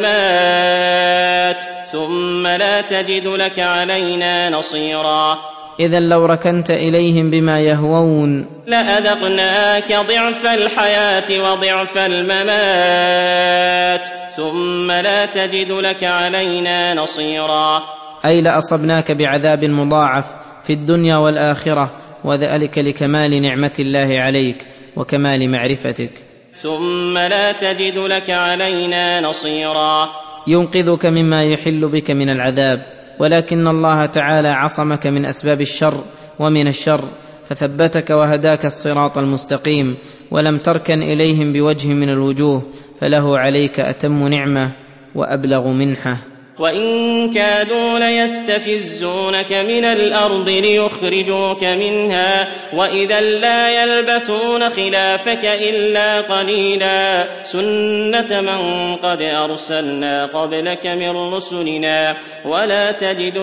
الممات ثم لا تجد لك علينا نصيرا. إذا لو ركنت إليهم بما يهوون لأذقناك ضعف الحياة وضعف الممات ثم لا تجد لك علينا نصيرا. أي لأصبناك بعذاب مضاعف في الدنيا والآخرة، وذلك لكمال نعمة الله عليك وكمال معرفتك. ثم لا تجد لك علينا نصيرا. ينقذك مما يحل بك من العذاب، ولكن الله تعالى عصمك من أسباب الشر ومن الشر، فثبتك وهداك الصراط المستقيم، ولم تركن إليهم بوجه من الوجوه، فله عليك أتم نعمة وأبلغ منحة. وإن كادوا ليستفزونك من الأرض ليخرجوك منها وإذا لا يلبثون خلافك إلا قليلا. سنة من قد أرسلنا قبلك من رسلنا ولا تجد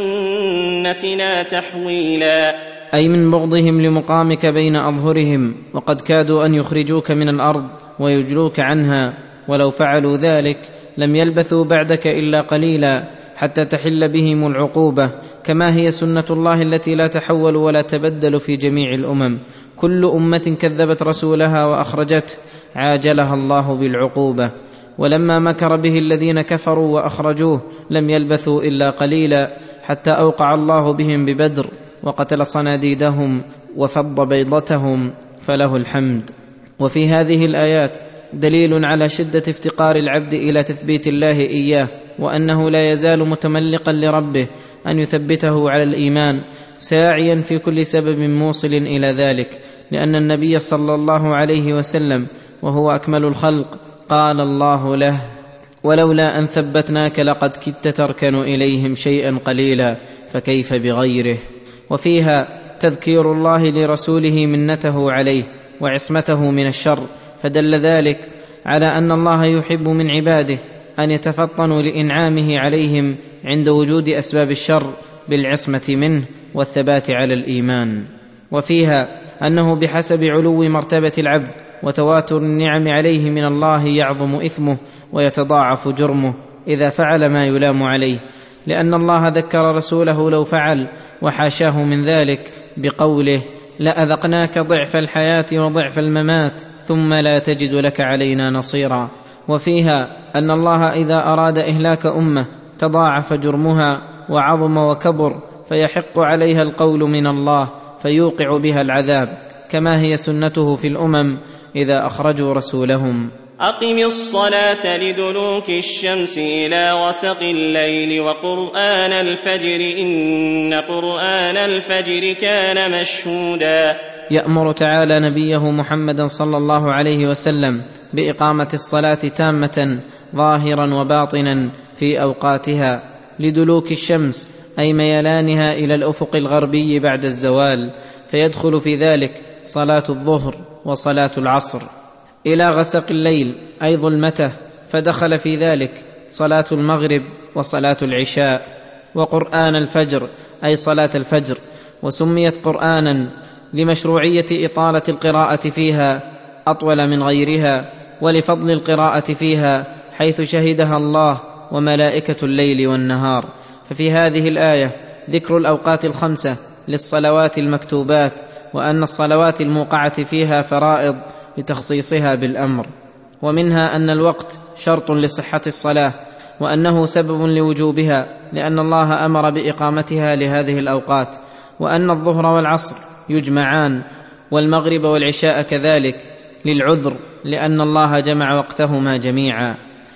لسنتنا تحويلا. أي من بغضهم لمقامك بين أظهرهم، وقد كادوا أن يخرجوك من الأرض ويجلوك عنها، ولو فعلوا ذلك لم يلبثوا بعدك إلا قليلا حتى تحل بهم العقوبة، كما هي سنة الله التي لا تحول ولا تبدل في جميع الأمم. كل أمة كذبت رسولها وأخرجته عاجلها الله بالعقوبة. ولما مكر به الذين كفروا وأخرجوه لم يلبثوا إلا قليلا حتى أوقع الله بهم ببدر وقتل صناديدهم وفض بيضتهم، فله الحمد. وفي هذه الآيات دليل على شدة افتقار العبد إلى تثبيت الله إياه، وأنه لا يزال متملقا لربه أن يثبته على الإيمان، ساعيا في كل سبب موصل إلى ذلك، لأن النبي صلى الله عليه وسلم وهو أكمل الخلق قال الله له: ولولا أن ثبتناك لقد كدت تركن إليهم شيئا قليلا فكيف بغيره. وفيها تذكير الله لرسوله منته عليه وعصمته من الشر، فدل ذلك على أن الله يحب من عباده أن يتفطنوا لإنعامه عليهم عند وجود أسباب الشر بالعصمة منه والثبات على الإيمان. وفيها أنه بحسب علو مرتبة العبد وتواتر النعم عليه من الله يعظم إثمه ويتضاعف جرمه إذا فعل ما يلام عليه، لأن الله ذكر رسوله لو فعل وحاشاه من ذلك بقوله: لأذقناك ضعف الحياة وضعف الممات ثم لا تجد لك علينا نصيرا. وفيها أن الله إذا أراد إهلاك أمة تضاعف جرمها وعظم وكبر، فيحق عليها القول من الله فيوقع بها العذاب، كما هي سنته في الأمم إذا أخرجوا رسولهم. أقم الصلاة لدلوك الشمس إلى غسق الليل وقرآن الفجر إن قرآن الفجر كان مشهودا. يأمر تعالى نبيه محمدا صلى الله عليه وسلم بإقامة الصلاة تامة ظاهرا وباطنا في أوقاتها لدلوك الشمس، أي ميلانها إلى الأفق الغربي بعد الزوال، فيدخل في ذلك صلاة الظهر وصلاة العصر، إلى غسق الليل أي ظلمته، فدخل في ذلك صلاة المغرب وصلاة العشاء، وقرآن الفجر أي صلاة الفجر، وسميت قرآنا لمشروعية إطالة القراءة فيها أطول من غيرها، ولفضل القراءة فيها حيث شهدها الله وملائكة الليل والنهار. ففي هذه الآية ذكر الأوقات الخمسة للصلوات المكتوبات، وأن الصلوات الموقعة فيها فرائض لتخصيصها بالأمر، ومنها أن الوقت شرط لصحة الصلاة، وأنه سبب لوجوبها لأن الله أمر بإقامتها لهذه الأوقات، وأن الظهر والعصر يجمعان والمغرب والعشاء كذلك للعذر لأن الله جمع وقتهما جميعا.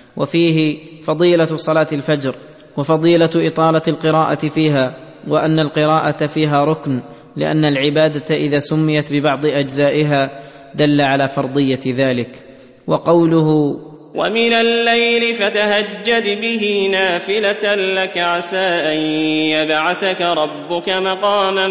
وفيه فضيلة صلاة الفجر وفضيلة إطالة القراءة فيها، وأن القراءة فيها ركن، لأن العبادة إذا سميت ببعض أجزائها دل على فرضية ذلك. وقوله: ومن الليل فتهجد به نافلة لك عسى أن يبعثك ربك مقاما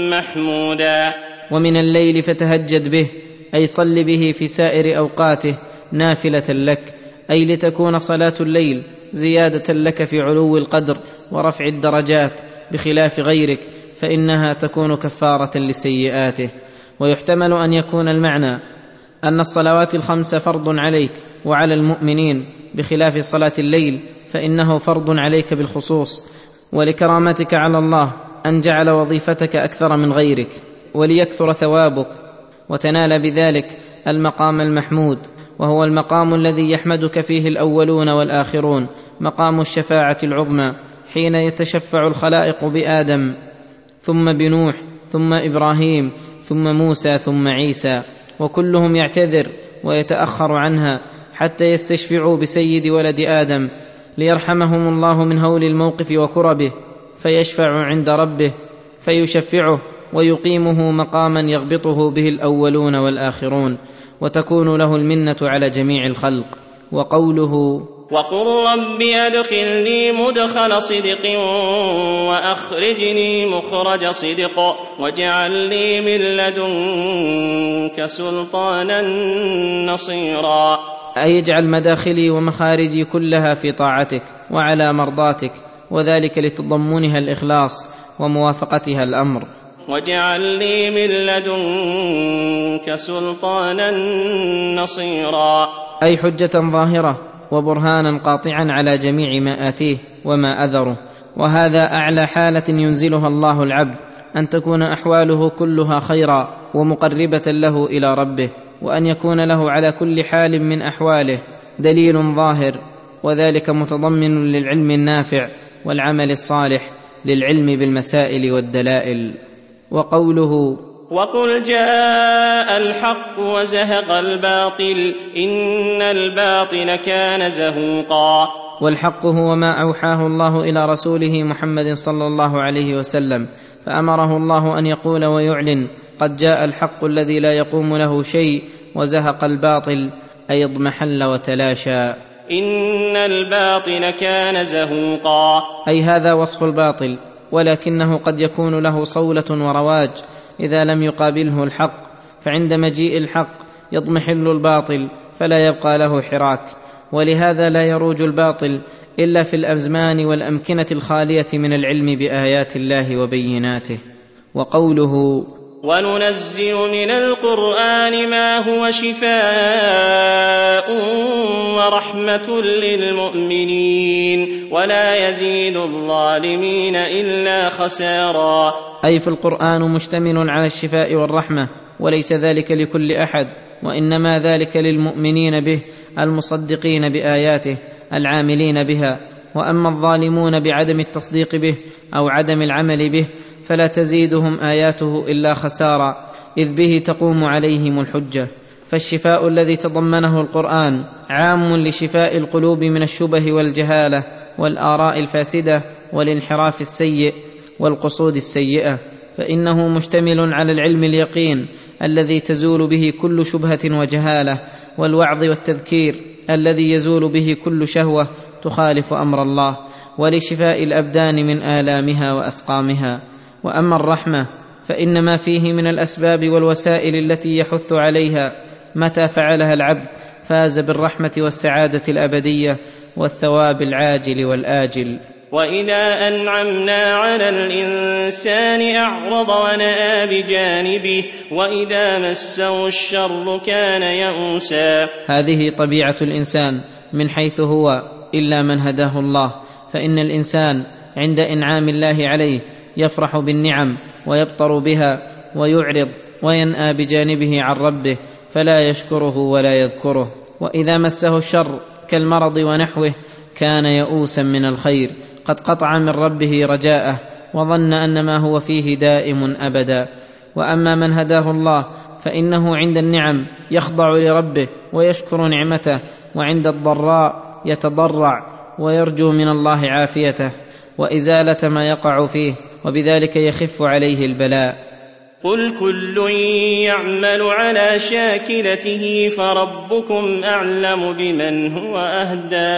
محمودا. ومن الليل فتهجد به أي صل به في سائر أوقاته نافلة لك، أي لتكون صلاة الليل زيادة لك في علو القدر ورفع الدرجات بخلاف غيرك، فإنها تكون كفارة لسيئاته. ويحتمل أن يكون المعنى أن الصلوات الخمس فرض عليك وعلى المؤمنين بخلاف صلاة الليل، فإنه فرض عليك بالخصوص، ولكرامتك على الله أن جعل وظيفتك أكثر من غيرك وليكثر ثوابك، وتنال بذلك المقام المحمود، وهو المقام الذي يحمدك فيه الأولون والآخرون، مقام الشفاعة العظمى، حين يتشفع الخلائق بآدم ثم بنوح ثم إبراهيم ثم موسى ثم عيسى، وكلهم يعتذر ويتأخر عنها حتى يستشفعوا بسيد ولد آدم ليرحمهم الله من هول الموقف وكربه، فيشفع عند ربه فيشفعه ويقيمه مقاما يغبطه به الأولون والآخرون، وتكون له المنة على جميع الخلق. وقوله وقل رب أدخلني مدخل صدق وأخرجني مخرج صدق واجعل لي من لدنك سلطانا نصيرا، أي اجعل مداخلي ومخارجي كلها في طاعتك وعلى مرضاتك، وذلك لتضمنها الإخلاص وموافقتها الأمر. واجعل لي من لدنك سلطانا نصيرا، أي حجة ظاهرة وبرهانا قاطعا على جميع ما آتيه وما أذره. وهذا أعلى حالة ينزلها الله العبد، أن تكون أحواله كلها خيرا ومقربة له إلى ربه، وأن يكون له على كل حال من أحواله دليل ظاهر، وذلك متضمن للعلم النافع والعمل الصالح للعلم بالمسائل والدلائل. وقوله وقل جاء الحق وزهق الباطل إن الباطل كان زهوقا، والحق هو ما أوحاه الله إلى رسوله محمد صلى الله عليه وسلم، فأمره الله أن يقول ويعلن قد جاء الحق الذي لا يقوم له شيء، وزهق الباطل أي اضمحل وتلاشى. إن الباطل كان زهوقا، أي هذا وصف الباطل، ولكنه قد يكون له صولة ورواج إذا لم يقابله الحق، فعند مجيء الحق يضمحل الباطل فلا يبقى له حراك، ولهذا لا يروج الباطل إلا في الأزمان والأمكنة الخالية من العلم بآيات الله وبيناته. وقوله وننزل من القرآن ما هو شفاء ورحمة للمؤمنين ولا يزيد الظالمين إلا خسارا، أي في القرآن مشتمل على الشفاء والرحمة، وليس ذلك لكل أحد، وإنما ذلك للمؤمنين به المصدقين بآياته العاملين بها. وأما الظالمون بعدم التصديق به أو عدم العمل به فلا تزيدهم آياته إلا خسارا، إذ به تقوم عليهم الحجة. فالشفاء الذي تضمنه القرآن عام لشفاء القلوب من الشبه والجهالة والآراء الفاسدة والانحراف السيء والقصود السيئة، فإنه مشتمل على العلم اليقين الذي تزول به كل شبهة وجهالة، والوعظ والتذكير الذي يزول به كل شهوة تخالف أمر الله، ولشفاء الأبدان من آلامها وأسقامها. وأما الرحمة فإنما فيه من الأسباب والوسائل التي يحث عليها متى فعلها العبد فاز بالرحمة والسعادة الأبدية والثواب العاجل والآجل. وإذا أنعمنا على الإنسان أعرض ونأى بجانبه وإذا مسه الشر كان يئوسا، هذه طبيعة الإنسان من حيث هو إلا من هداه الله، فإن الإنسان عند إنعام الله عليه يفرح بالنعم ويبطر بها ويعرض وينأى بجانبه عن ربه فلا يشكره ولا يذكره، وإذا مسه الشر كالمرض ونحوه كان يئوسا من الخير، قد قطع من ربه رجاءه وظن أن ما هو فيه دائم أبدا. وأما من هداه الله فإنه عند النعم يخضع لربه ويشكر نعمته، وعند الضراء يتضرع ويرجو من الله عافيته وإزالة ما يقع فيه، وبذلك يخف عليه البلاء. قل كل يعمل على شاكلته فربكم أعلم بمن هو أهدى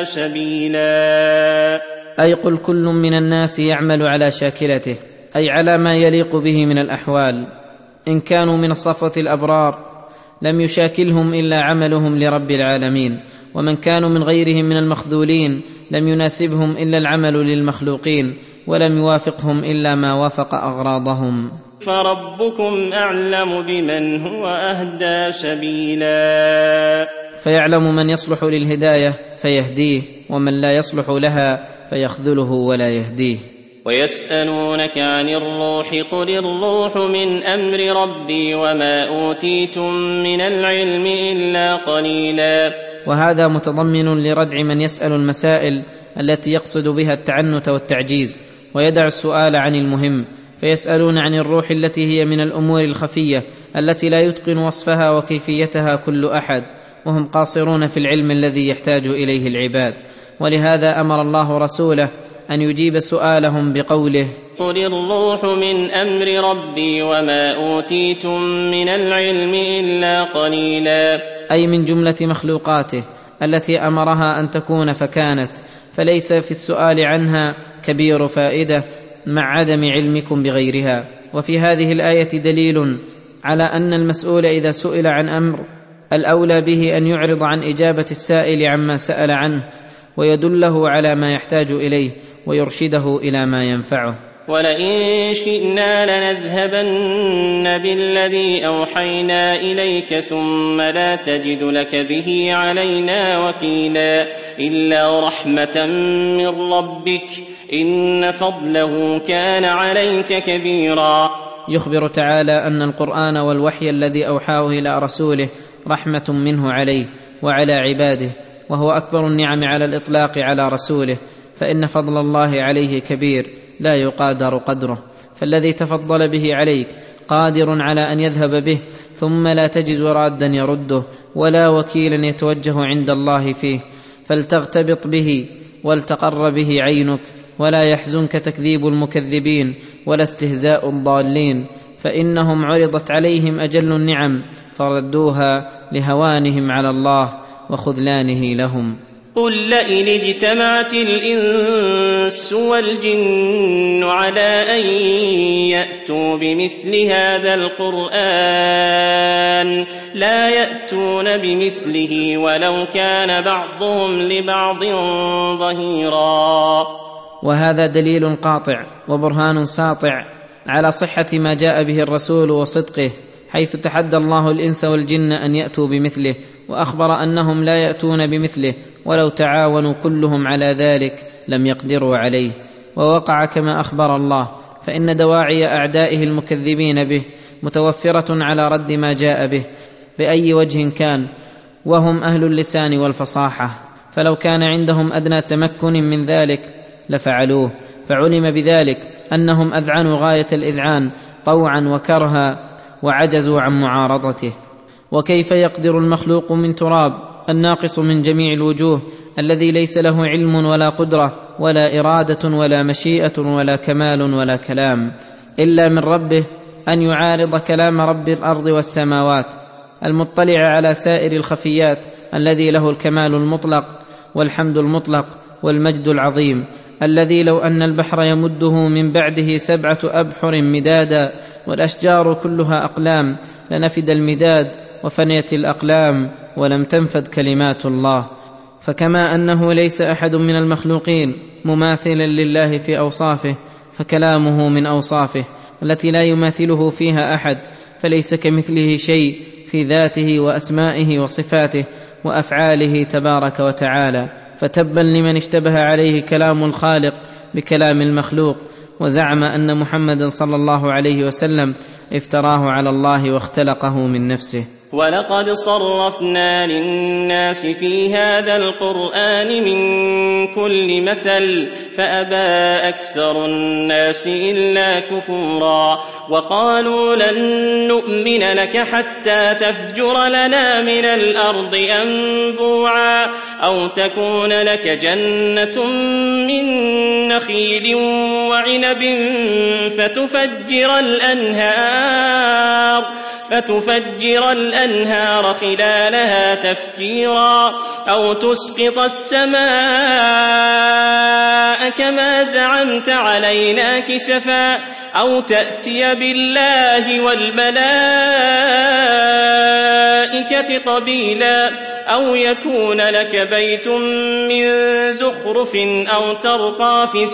سبيلا، أي قل كل من الناس يعمل على شاكلته، أي على ما يليق به من الأحوال. إن كانوا من الصفوة الأبرار لم يشاكلهم إلا عملهم لرب العالمين، ومن كانوا من غيرهم من المخذولين لم يناسبهم إلا العمل للمخلوقين، ولم يوافقهم إلا ما وافق أغراضهم. فربكم أعلم بمن هو أهدى سبيلا. فيعلم من يصلح للهداية فيهديه، ومن لا يصلح لها فيخذله ولا يهديه. ويسألونك عن الروح قل الروح من أمر ربي وما أوتيتم من العلم إلا قليلا. وهذا متضمن لردع من يسأل المسائل التي يقصد بها التعنت والتعجيز، ويدع السؤال عن المهم، فيسألون عن الروح التي هي من الأمور الخفية التي لا يتقن وصفها وكيفيتها كل أحد، وهم قاصرون في العلم الذي يحتاج إليه العباد. ولهذا أمر الله رسوله أن يجيب سؤالهم بقوله قل الروح من أمر ربي وما أوتيتم من العلم إلا قليلا، أي من جملة مخلوقاته التي أمرها أن تكون فكانت، فليس في السؤال عنها كبير فائدة مع عدم علمكم بغيرها. وفي هذه الآية دليل على أن المسؤول إذا سئل عن أمر الأولى به أن يعرض عن إجابة السائل عما سأل عنه، ويدله على ما يحتاج إليه ويرشده إلى ما ينفعه. ولئن شئنا لنذهبن بالذي أوحينا إليك ثم لا تجد لك به علينا وكيلا إلا رحمة من ربك إن فضله كان عليك كبيرا. يخبر تعالى أن القرآن والوحي الذي أوحاه إلى رسوله رحمة منه عليه وعلى عباده، وهو أكبر النعم على الإطلاق على رسوله، فإن فضل الله عليه كبير لا يقادر قدره. فالذي تفضل به عليك قادر على أن يذهب به ثم لا تجد رادا يرده ولا وكيلا يتوجه عند الله فيه، فلتغتبط به ولتقر به عينك، ولا يحزنك تكذيب المكذبين ولا استهزاء الضالين، فإنهم عرضت عليهم أجل النعم فردوها لهوانهم على الله وخذلانه لهم. قل لئن اجتمعت الإنس والجن على أن يأتوا بمثل هذا القرآن لا يأتون بمثله ولو كان بعضهم لبعض ظهيرا. وهذا دليل قاطع وبرهان ساطع على صحة ما جاء به الرسول وصدقه، حيث تحدى الله الإنس والجن أن يأتوا بمثله، وأخبر أنهم لا يأتون بمثله ولو تعاونوا كلهم على ذلك لم يقدروا عليه. ووقع كما أخبر الله، فإن دواعي أعدائه المكذبين به متوفرة على رد ما جاء به بأي وجه كان، وهم أهل اللسان والفصاحة، فلو كان عندهم أدنى تمكن من ذلك لفعلوه، فعلم بذلك أنهم أذعنوا غاية الإذعان طوعا وكرها وعجزوا عن معارضته. وكيف يقدر المخلوق من تراب الناقص من جميع الوجوه الذي ليس له علم ولا قدرة ولا إرادة ولا مشيئة ولا كمال ولا كلام إلا من ربه أن يعارض كلام رب الأرض والسماوات المطلع على سائر الخفيات الذي له الكمال المطلق والحمد المطلق والمجد العظيم، الذي لو أن البحر يمده من بعده سبعة أبحر مدادا والأشجار كلها أقلام لنفد المداد وفنيت الأقلام ولم تنفد كلمات الله. فكما أنه ليس أحد من المخلوقين مماثلا لله في أوصافه، فكلامه من أوصافه التي لا يماثله فيها أحد، فليس كمثله شيء في ذاته وأسمائه وصفاته وأفعاله تبارك وتعالى. فتبا لمن اشتبه عليه كلام الخالق بكلام المخلوق وزعم أن محمدا صلى الله عليه وسلم افتراه على الله واختلقه من نفسه. ولقد صرفنا للناس في هذا القرآن من كل مثل فأبى أكثر الناس إلا كفورا. وقالوا لن نؤمن لك حتى تفجر لنا من الأرض أنبوعا أو تكون لك جنة من نخيل وعنب فتفجر الأنهار فتفجر الأنهار خلالها تفجيرا أو تسقط السماء كما زعمت علينا كسفا أو تأتي بالله والملائكة قبيلا أو يكون لك بيت من زخرف أو ترقى في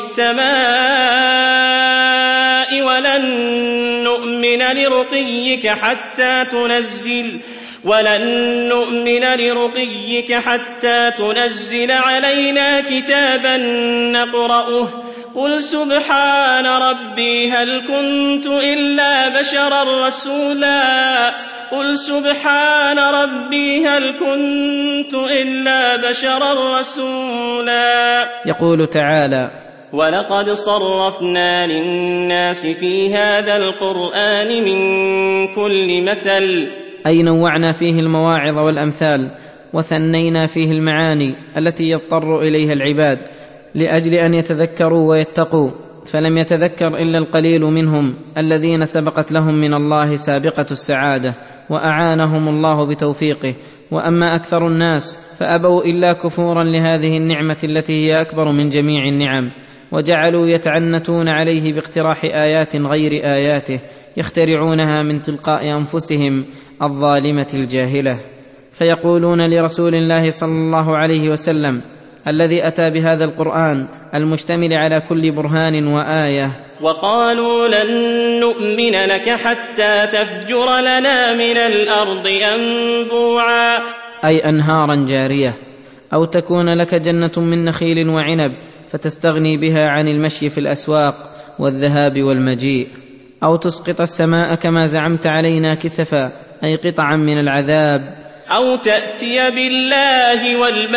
السماء ولن نؤمن لرقيك حتى تنزل ولن نؤمن لرقيك حتى تنزل علينا كتابا نقرأه قل سبحان ربي هل كنت إلا بشرا رسولا قل سبحان ربي هل كنت إلا بشرا رسولا. يقول تعالى: ولقد صرفنا للناس في هذا القرآن من كل مثل، أي نوعنا فيه المواعظ والأمثال وثنينا فيه المعاني التي يضطر إليها العباد لأجل أن يتذكروا ويتقوا، فلم يتذكر إلا القليل منهم الذين سبقت لهم من الله سابقة السعادة وأعانهم الله بتوفيقه، وأما أكثر الناس فأبوا إلا كفورا لهذه النعمة التي هي أكبر من جميع النعم، وجعلوا يتعنتون عليه باقتراح آيات غير آياته يخترعونها من تلقاء أنفسهم الظالمة الجاهلة، فيقولون لرسول الله صلى الله عليه وسلم الذي أتى بهذا القرآن المشتمل على كل برهان وآية: وقالوا لن نؤمن لك حتى تفجر لنا من الأرض أنبوعا، أي أنهارا جارية، أو تكون لك جنة من نخيل وعنب فتستغني بها عن المشي في الأسواق والذهاب والمجيء، أو تسقط السماء كما زعمت علينا كسفا، أي قطعا من العذاب، أو تأتي بالله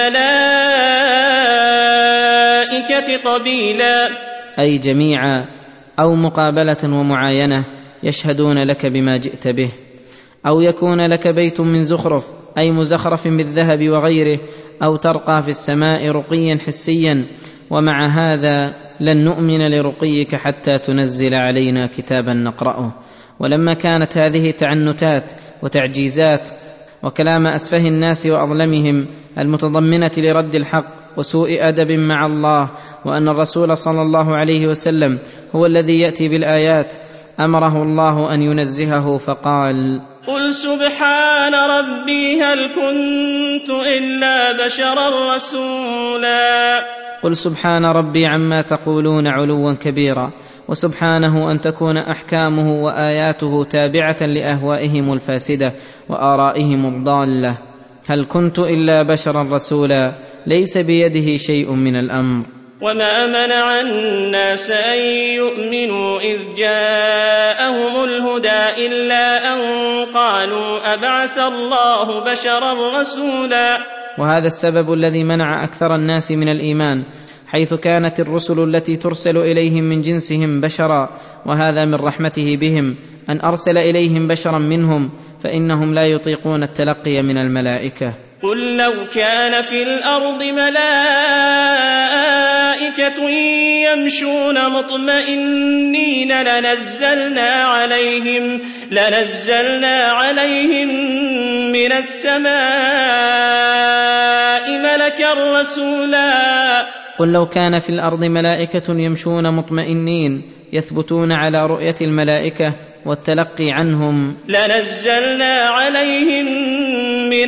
والملائكة قبيلا، أي جميعا، أو مقابلة ومعاينة يشهدون لك بما جئت به، أو يكون لك بيت من زخرف، أي مزخرف بالذهب وغيره، أو ترقى في السماء رقيا حسيا، ومع هذا لن نؤمن لرقيك حتى تنزل علينا كتابا نقرأه. ولما كانت هذه تعنتات وتعجيزات وكلام أسفه الناس وأظلمهم المتضمنة لرد الحق وسوء أدب مع الله، وأن الرسول صلى الله عليه وسلم هو الذي يأتي بالآيات، أمره الله أن ينزهه فقال: قل سبحان ربي هل كنت إلا بشرا رسولا. قل سبحان ربي عما تقولون علوا كبيرا، وسبحانه أن تكون أحكامه وآياته تابعة لأهوائهم الفاسدة وآرائهم الضالة. هل كنت إلا بشرا رسولا، ليس بيده شيء من الأمر. وما منع الناس أن يؤمنوا إذ جاءهم الهدى إلا أن قالوا أبعث الله بشرا رسولا. وهذا السبب الذي منع أكثر الناس من الإيمان، حيث كانت الرسل التي ترسل إليهم من جنسهم بشرا، وهذا من رحمته بهم أن أرسل إليهم بشرا منهم، فإنهم لا يطيقون التلقي من الملائكة. قل لو كان في الأرض ملائكة يمشون مطمئنين لنزلنا عليهم لنزلنا عليهم من السماء ملكا رسولا. قل لو كان في الأرض ملائكة يمشون مطمئنين يثبتون على رؤية الملائكة والتلقي عنهم لنزلنا عليهم من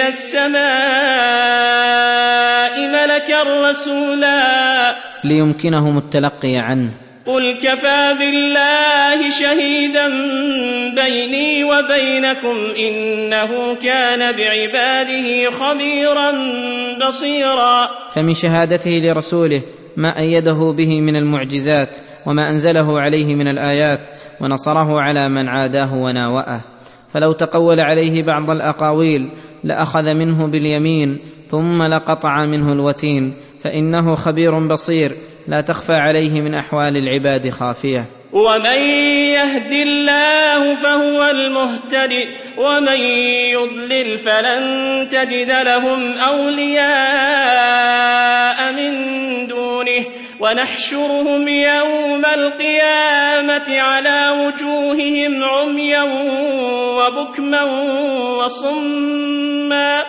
السماء ملكا رسولا ليمكنهم التلقي عنه. قل كفى بالله شهيدا بيني وبينكم إنه كان بعباده خبيرا بصيرا. فمن شهادته لرسوله ما أيده به من المعجزات وما أنزله عليه من الآيات، ونصره على من عاداه وناوأه. فلو تقول عليه بعض الأقاويل لأخذ منه باليمين ثم لقطع منه الوتين، فإنه خبير بصير لا تخفى عليه من أحوال العباد خافية. ومن يهد الله فهو المهتدي ومن يضلل فلن تجد لهم أولياء من دونه ونحشرهم يوم القيامة على وجوههم عميا وبكما وصما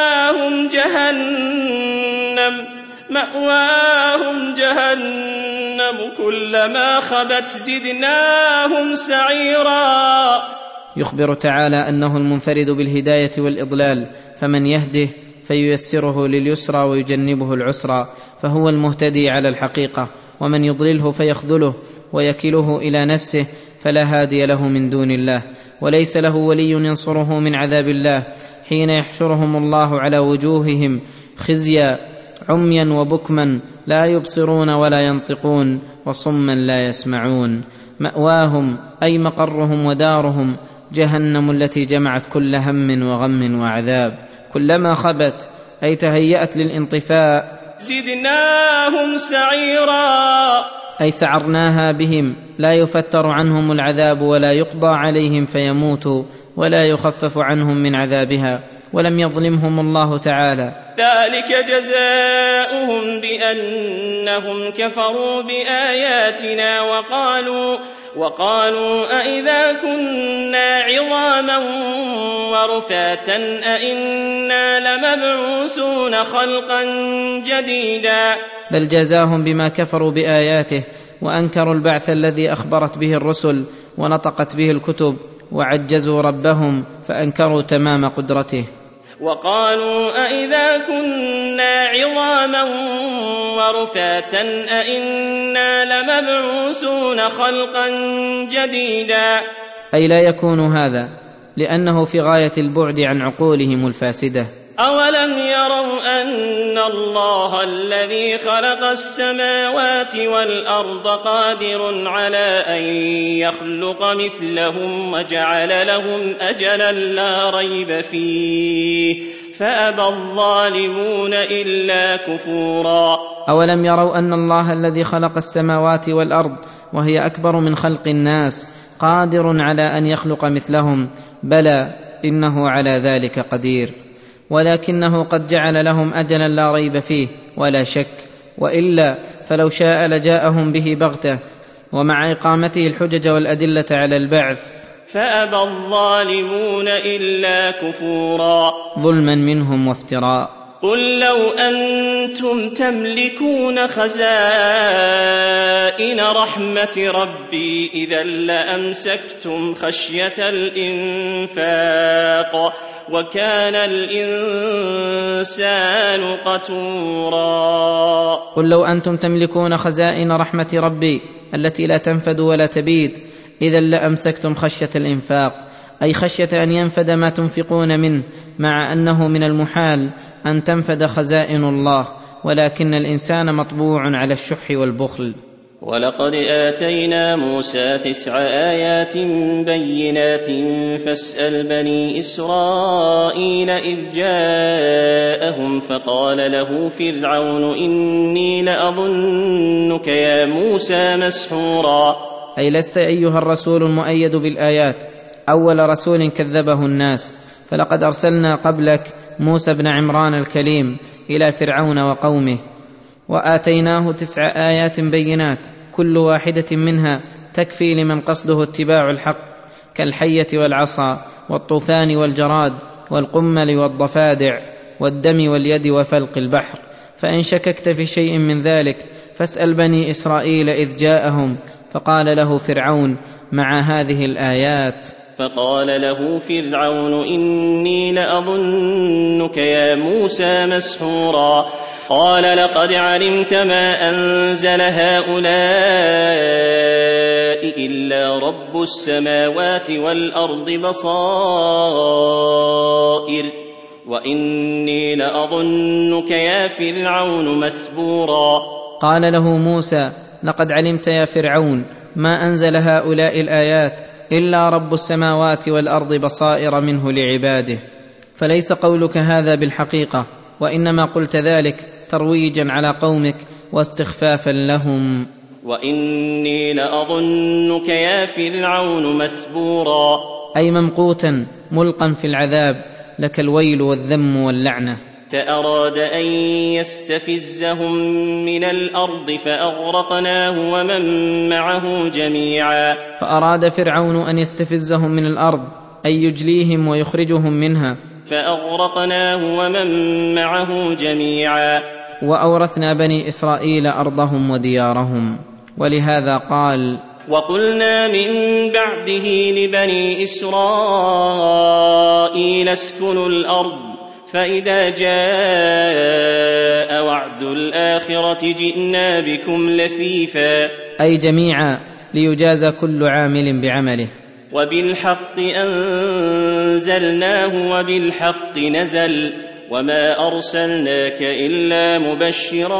مأواهم جهنم مأواهم جهنم كلما خبت زدناهم سعيرا. يخبر تعالى أنه المنفرد بالهداية والإضلال، فمن يهده فييسره لليسرى ويجنبه العسرى، فهو المهتدي على الحقيقة، ومن يضلله فيخذله ويكله إلى نفسه فلا هادي له من دون الله، وليس له ولي ينصره من عذاب الله حين يحشرهم الله على وجوههم خزيا عميا وبكما لا يبصرون ولا ينطقون وصما لا يسمعون. مأواهم أي مقرهم ودارهم جهنم التي جمعت كل هم وغم وعذاب. كلما خبت أي تهيأت للانطفاء زدناهم سعيرا، أي سعرناها بهم، لا يفتر عنهم العذاب ولا يقضى عليهم فيموتوا ولا يخفف عنهم من عذابها، ولم يظلمهم الله تعالى. ذلك جزاؤهم بأنهم كفروا بآياتنا وقالوا وقالوا أئذا كنا عظاما ورفاتا أئنا لمبعوثون خلقا جديدا. بل جزاهم بما كفروا بآياته وأنكروا البعث الذي أخبرت به الرسل ونطقت به الكتب، وعجزوا ربهم فأنكروا تمام قدرته. وقالوا أئذا كنا عظاما ورفاتا أئنا لمبعوثون خلقا جديدا. أي لا يكون هذا، لأنه في غاية البعد عن عقولهم الفاسدة. أولم يروا أن الله الذي خلق السماوات والأرض قادر على أن يخلق مثلهم وجعل لهم أجلا لا ريب فيه فأبى الظالمون إلا كفورا. أولم يروا أن الله الذي خلق السماوات والأرض وهي أكبر من خلق الناس قادر على أن يخلق مثلهم؟ بلى إنه على ذلك قدير، ولكنه قد جعل لهم أجلا لا ريب فيه ولا شك، وإلا فلو شاء لجاءهم به بغتة ومع إقامته الحجج والأدلة على البعث فأبى الظالمون إلا كفورا ظلما منهم وافتراء. قل لو أنتم تملكون خزائن رحمة ربي إذا لأمسكتم خشية الإنفاق وكان الإنسان قتورا. قل لو أنتم تملكون خزائن رحمة ربي التي لا تنفد ولا تبيد إذا لأمسكتم خشية الإنفاق، أي خشية أن ينفد ما تنفقون منه، مع أنه من المحال أن تنفد خزائن الله، ولكن الإنسان مطبوع على الشح والبخل. ولقد آتينا موسى تسع آيات بينات فاسأل بني إسرائيل إذ جاءهم فقال له فرعون إني لأظنك يا موسى مسحورا. أي لست أيها الرسول المؤيد بالآيات أول رسول كذبه الناس، فلقد أرسلنا قبلك موسى بن عمران الكليم إلى فرعون وقومه، وآتيناه تسع آيات بينات كل واحدة منها تكفي لمن قصده اتباع الحق، كالحية والعصا والطوفان والجراد والقمل والضفادع والدم واليد وفلق البحر. فإن شككت في شيء من ذلك فاسأل بني إسرائيل إذ جاءهم فقال له فرعون مع هذه الآيات. فقال له فرعون إني لأظنك يا موسى مسحورا. قال لقد علمت ما أنزل هؤلاء إلا رب السماوات والأرض بصائر وإني لأظنك يا فرعون مثبورا. قال له موسى لقد علمت يا فرعون ما أنزل هؤلاء الآيات إلا رب السماوات والأرض بصائر منه لعباده. فليس قولك هذا بالحقيقة، وإنما قلت ذلك ترويجا على قومك واستخفافا لهم. وإني لأظنك يا فرعون مثبورا، أي ممقوتا ملقا في العذاب، لك الويل والذم واللعنة. فأراد أن يستفزهم من الأرض فأغرقناه ومن معه جميعا. فأراد فرعون أن يستفزهم من الأرض، أي يجليهم ويخرجهم منها، فأغرقناه ومن معه جميعا. وأورثنا بني إسرائيل أرضهم وديارهم. ولهذا قال: وقلنا من بعده لبني إسرائيل اسكنوا الأرض فإذا جاء وعد الآخرة جئنا بكم لفيفا، أي جميعا ليجازى كل عامل بعمله. وبالحق أنزلناه وبالحق نزل وما أرسلناك إلا مبشرا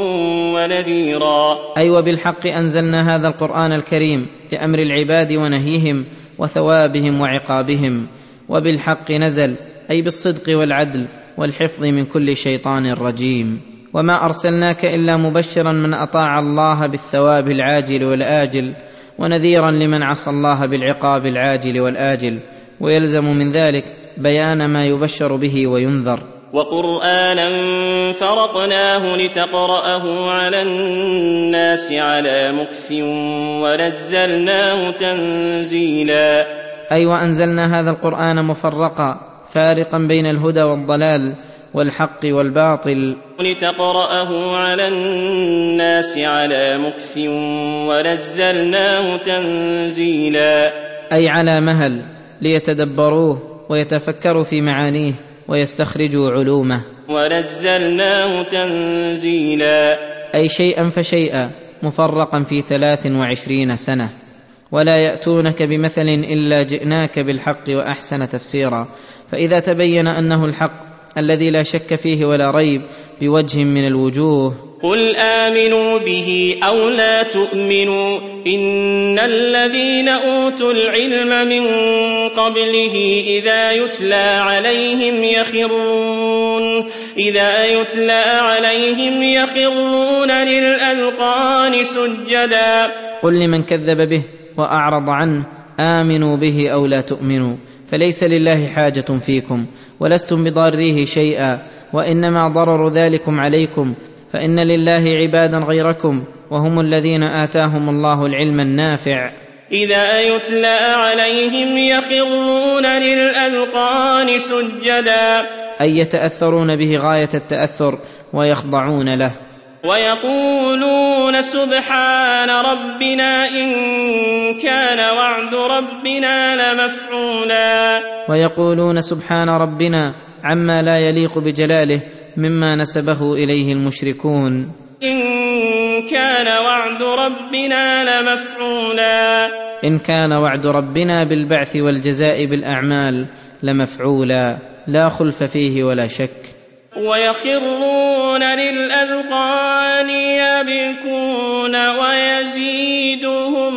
ونذيرا، أي وبالحق أنزلنا هذا القرآن الكريم لأمر العباد ونهيهم وثوابهم وعقابهم، وبالحق نزل أي بالصدق والعدل والحفظ من كل شيطان رجيم. وما أرسلناك إلا مبشرا من أطاع الله بالثواب العاجل والآجل، ونذيرا لمن عصى الله بالعقاب العاجل والآجل، ويلزم من ذلك بيان ما يبشر به وينذر. وقرآنا فرقناه لتقرأه على الناس على مكث ونزلناه تنزيلا، أي وأنزلنا هذا القرآن مفرقا فارقا بين الهدى والضلال والحق والباطل، لتقرأه على الناس على مكث ونزلناه تنزيلا، أي على مهل ليتدبروه ويتفكروا في معانيه ويستخرجوا علومه. ونزلناه تنزيلا، أي شيئا فشيئا مفرقا في ثلاث وعشرين سنة، ولا يأتونك بمثل إلا جئناك بالحق وأحسن تفسيرا. فإذا تبين أنه الحق الذي لا شك فيه ولا ريب بوجه من الوجوه، قل آمنوا به أو لا تؤمنوا إن الذين أوتوا العلم من قبله إذا يتلى عليهم يخرون إذا يتلى عليهم يخرون للأذقان سجدا. قل لمن كذب به وأعرض عنه: آمنوا به أو لا تؤمنوا، فليس لله حاجة فيكم ولستم بضاريه شيئا، وإنما ضرر ذلكم عليكم، فإن لله عبادا غيركم وهم الذين آتاهم الله العلم النافع. إذا يتلى عليهم يخرون للأذقان سجدا، أي يتأثرون به غاية التأثر ويخضعون له. ويقولون سبحان ربنا إن كان وعد ربنا لمفعولا، ويقولون سبحان ربنا عما لا يليق بجلاله مما نسبه إليه المشركون. إن كان وعد ربنا لمفعولا، إن كان وعد ربنا بالبعث والجزاء بالأعمال لمفعولا، لا خلف فيه ولا شك. ويخرون للأذقان يبكون ويزيدهم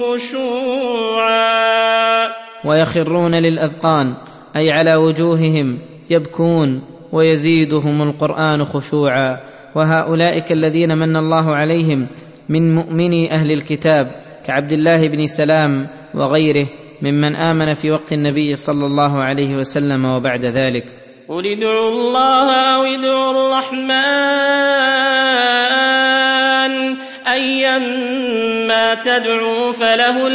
خشوعا، ويخرون للأذقان أي على وجوههم يبكون، ويزيدهم القرآن خشوعا. وهؤلاء الذين من الله عليهم من مؤمني أهل الكتاب كعبد الله بن سلام وغيره ممن آمن في وقت النبي صلى الله عليه وسلم وبعد ذلك. قل ادعوا الله أو ادعوا الرحمن أيما تدعوا فله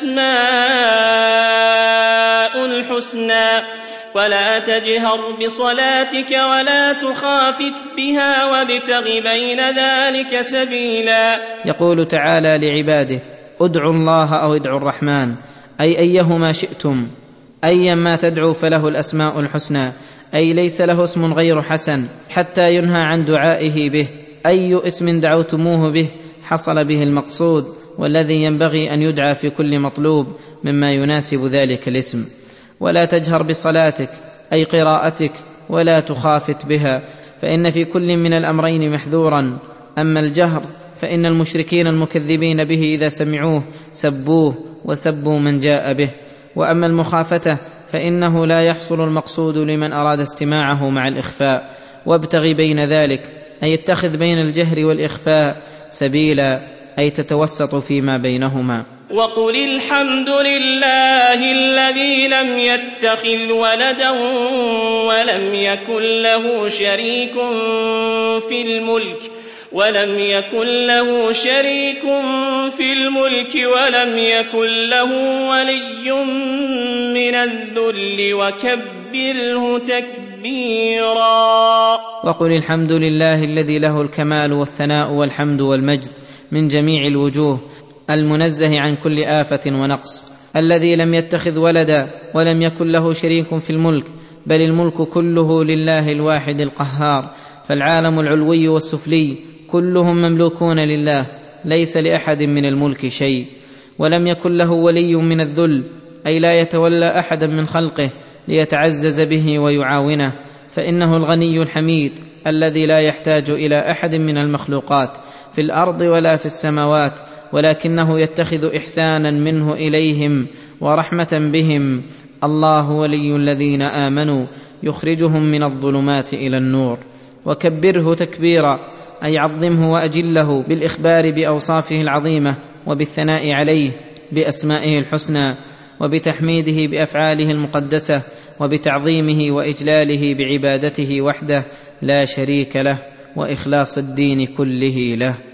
الأسماء الحسنى ولا تجهر بصلاتك ولا تخافت بها وابتغ بين ذلك سبيلا. يقول تعالى لعباده: ادعوا الله أو ادعوا الرحمن، أي أيهما شئتم، أيما تدعوا فله الأسماء الحسنى، أي ليس له اسم غير حسن حتى ينهى عن دعائه به. أي اسم دعوتموه به حصل به المقصود والذي ينبغي أن يدعى في كل مطلوب مما يناسب ذلك الاسم. ولا تجهر بصلاتك أي قراءتك ولا تخافت بها، فإن في كل من الأمرين محذورا. أما الجهر فإن المشركين المكذبين به إذا سمعوه سبوه وسبوا من جاء به، وأما المخافته فإنه لا يحصل المقصود لمن أراد استماعه مع الإخفاء. وابتغ بين ذلك أي اتخذ بين الجهر والإخفاء سبيلا، أي تتوسط فيما بينهما. وقل الحمد لله الذي لم يتخذ ولدا ولم يكن له شريك في الملك ولم يكن له شريك في الملك ولم يكن له ولي من الذل وكبره تكبيرا. وقل الحمد لله الذي له الكمال والثناء والحمد والمجد من جميع الوجوه، المنزه عن كل آفة ونقص، الذي لم يتخذ ولدا ولم يكن له شريك في الملك، بل الملك كله لله الواحد القهار، فالعالم العلوي والسفلي كلهم مملوكون لله، ليس لأحد من الملك شيء. ولم يكن له ولي من الذل، أي لا يتولى أحدا من خلقه ليتعزز به ويعاونه، فإنه الغني الحميد الذي لا يحتاج إلى أحد من المخلوقات في الأرض ولا في السماوات، ولكنه يتخذ إحسانا منه إليهم ورحمة بهم. الله ولي الذين آمنوا يخرجهم من الظلمات إلى النور. وكبره تكبيرا، أي عظمه وأجله بالإخبار بأوصافه العظيمة، وبالثناء عليه بأسمائه الحسنى، وبتحميده بأفعاله المقدسة، وبتعظيمه وإجلاله بعبادته وحده لا شريك له، وإخلاص الدين كله له.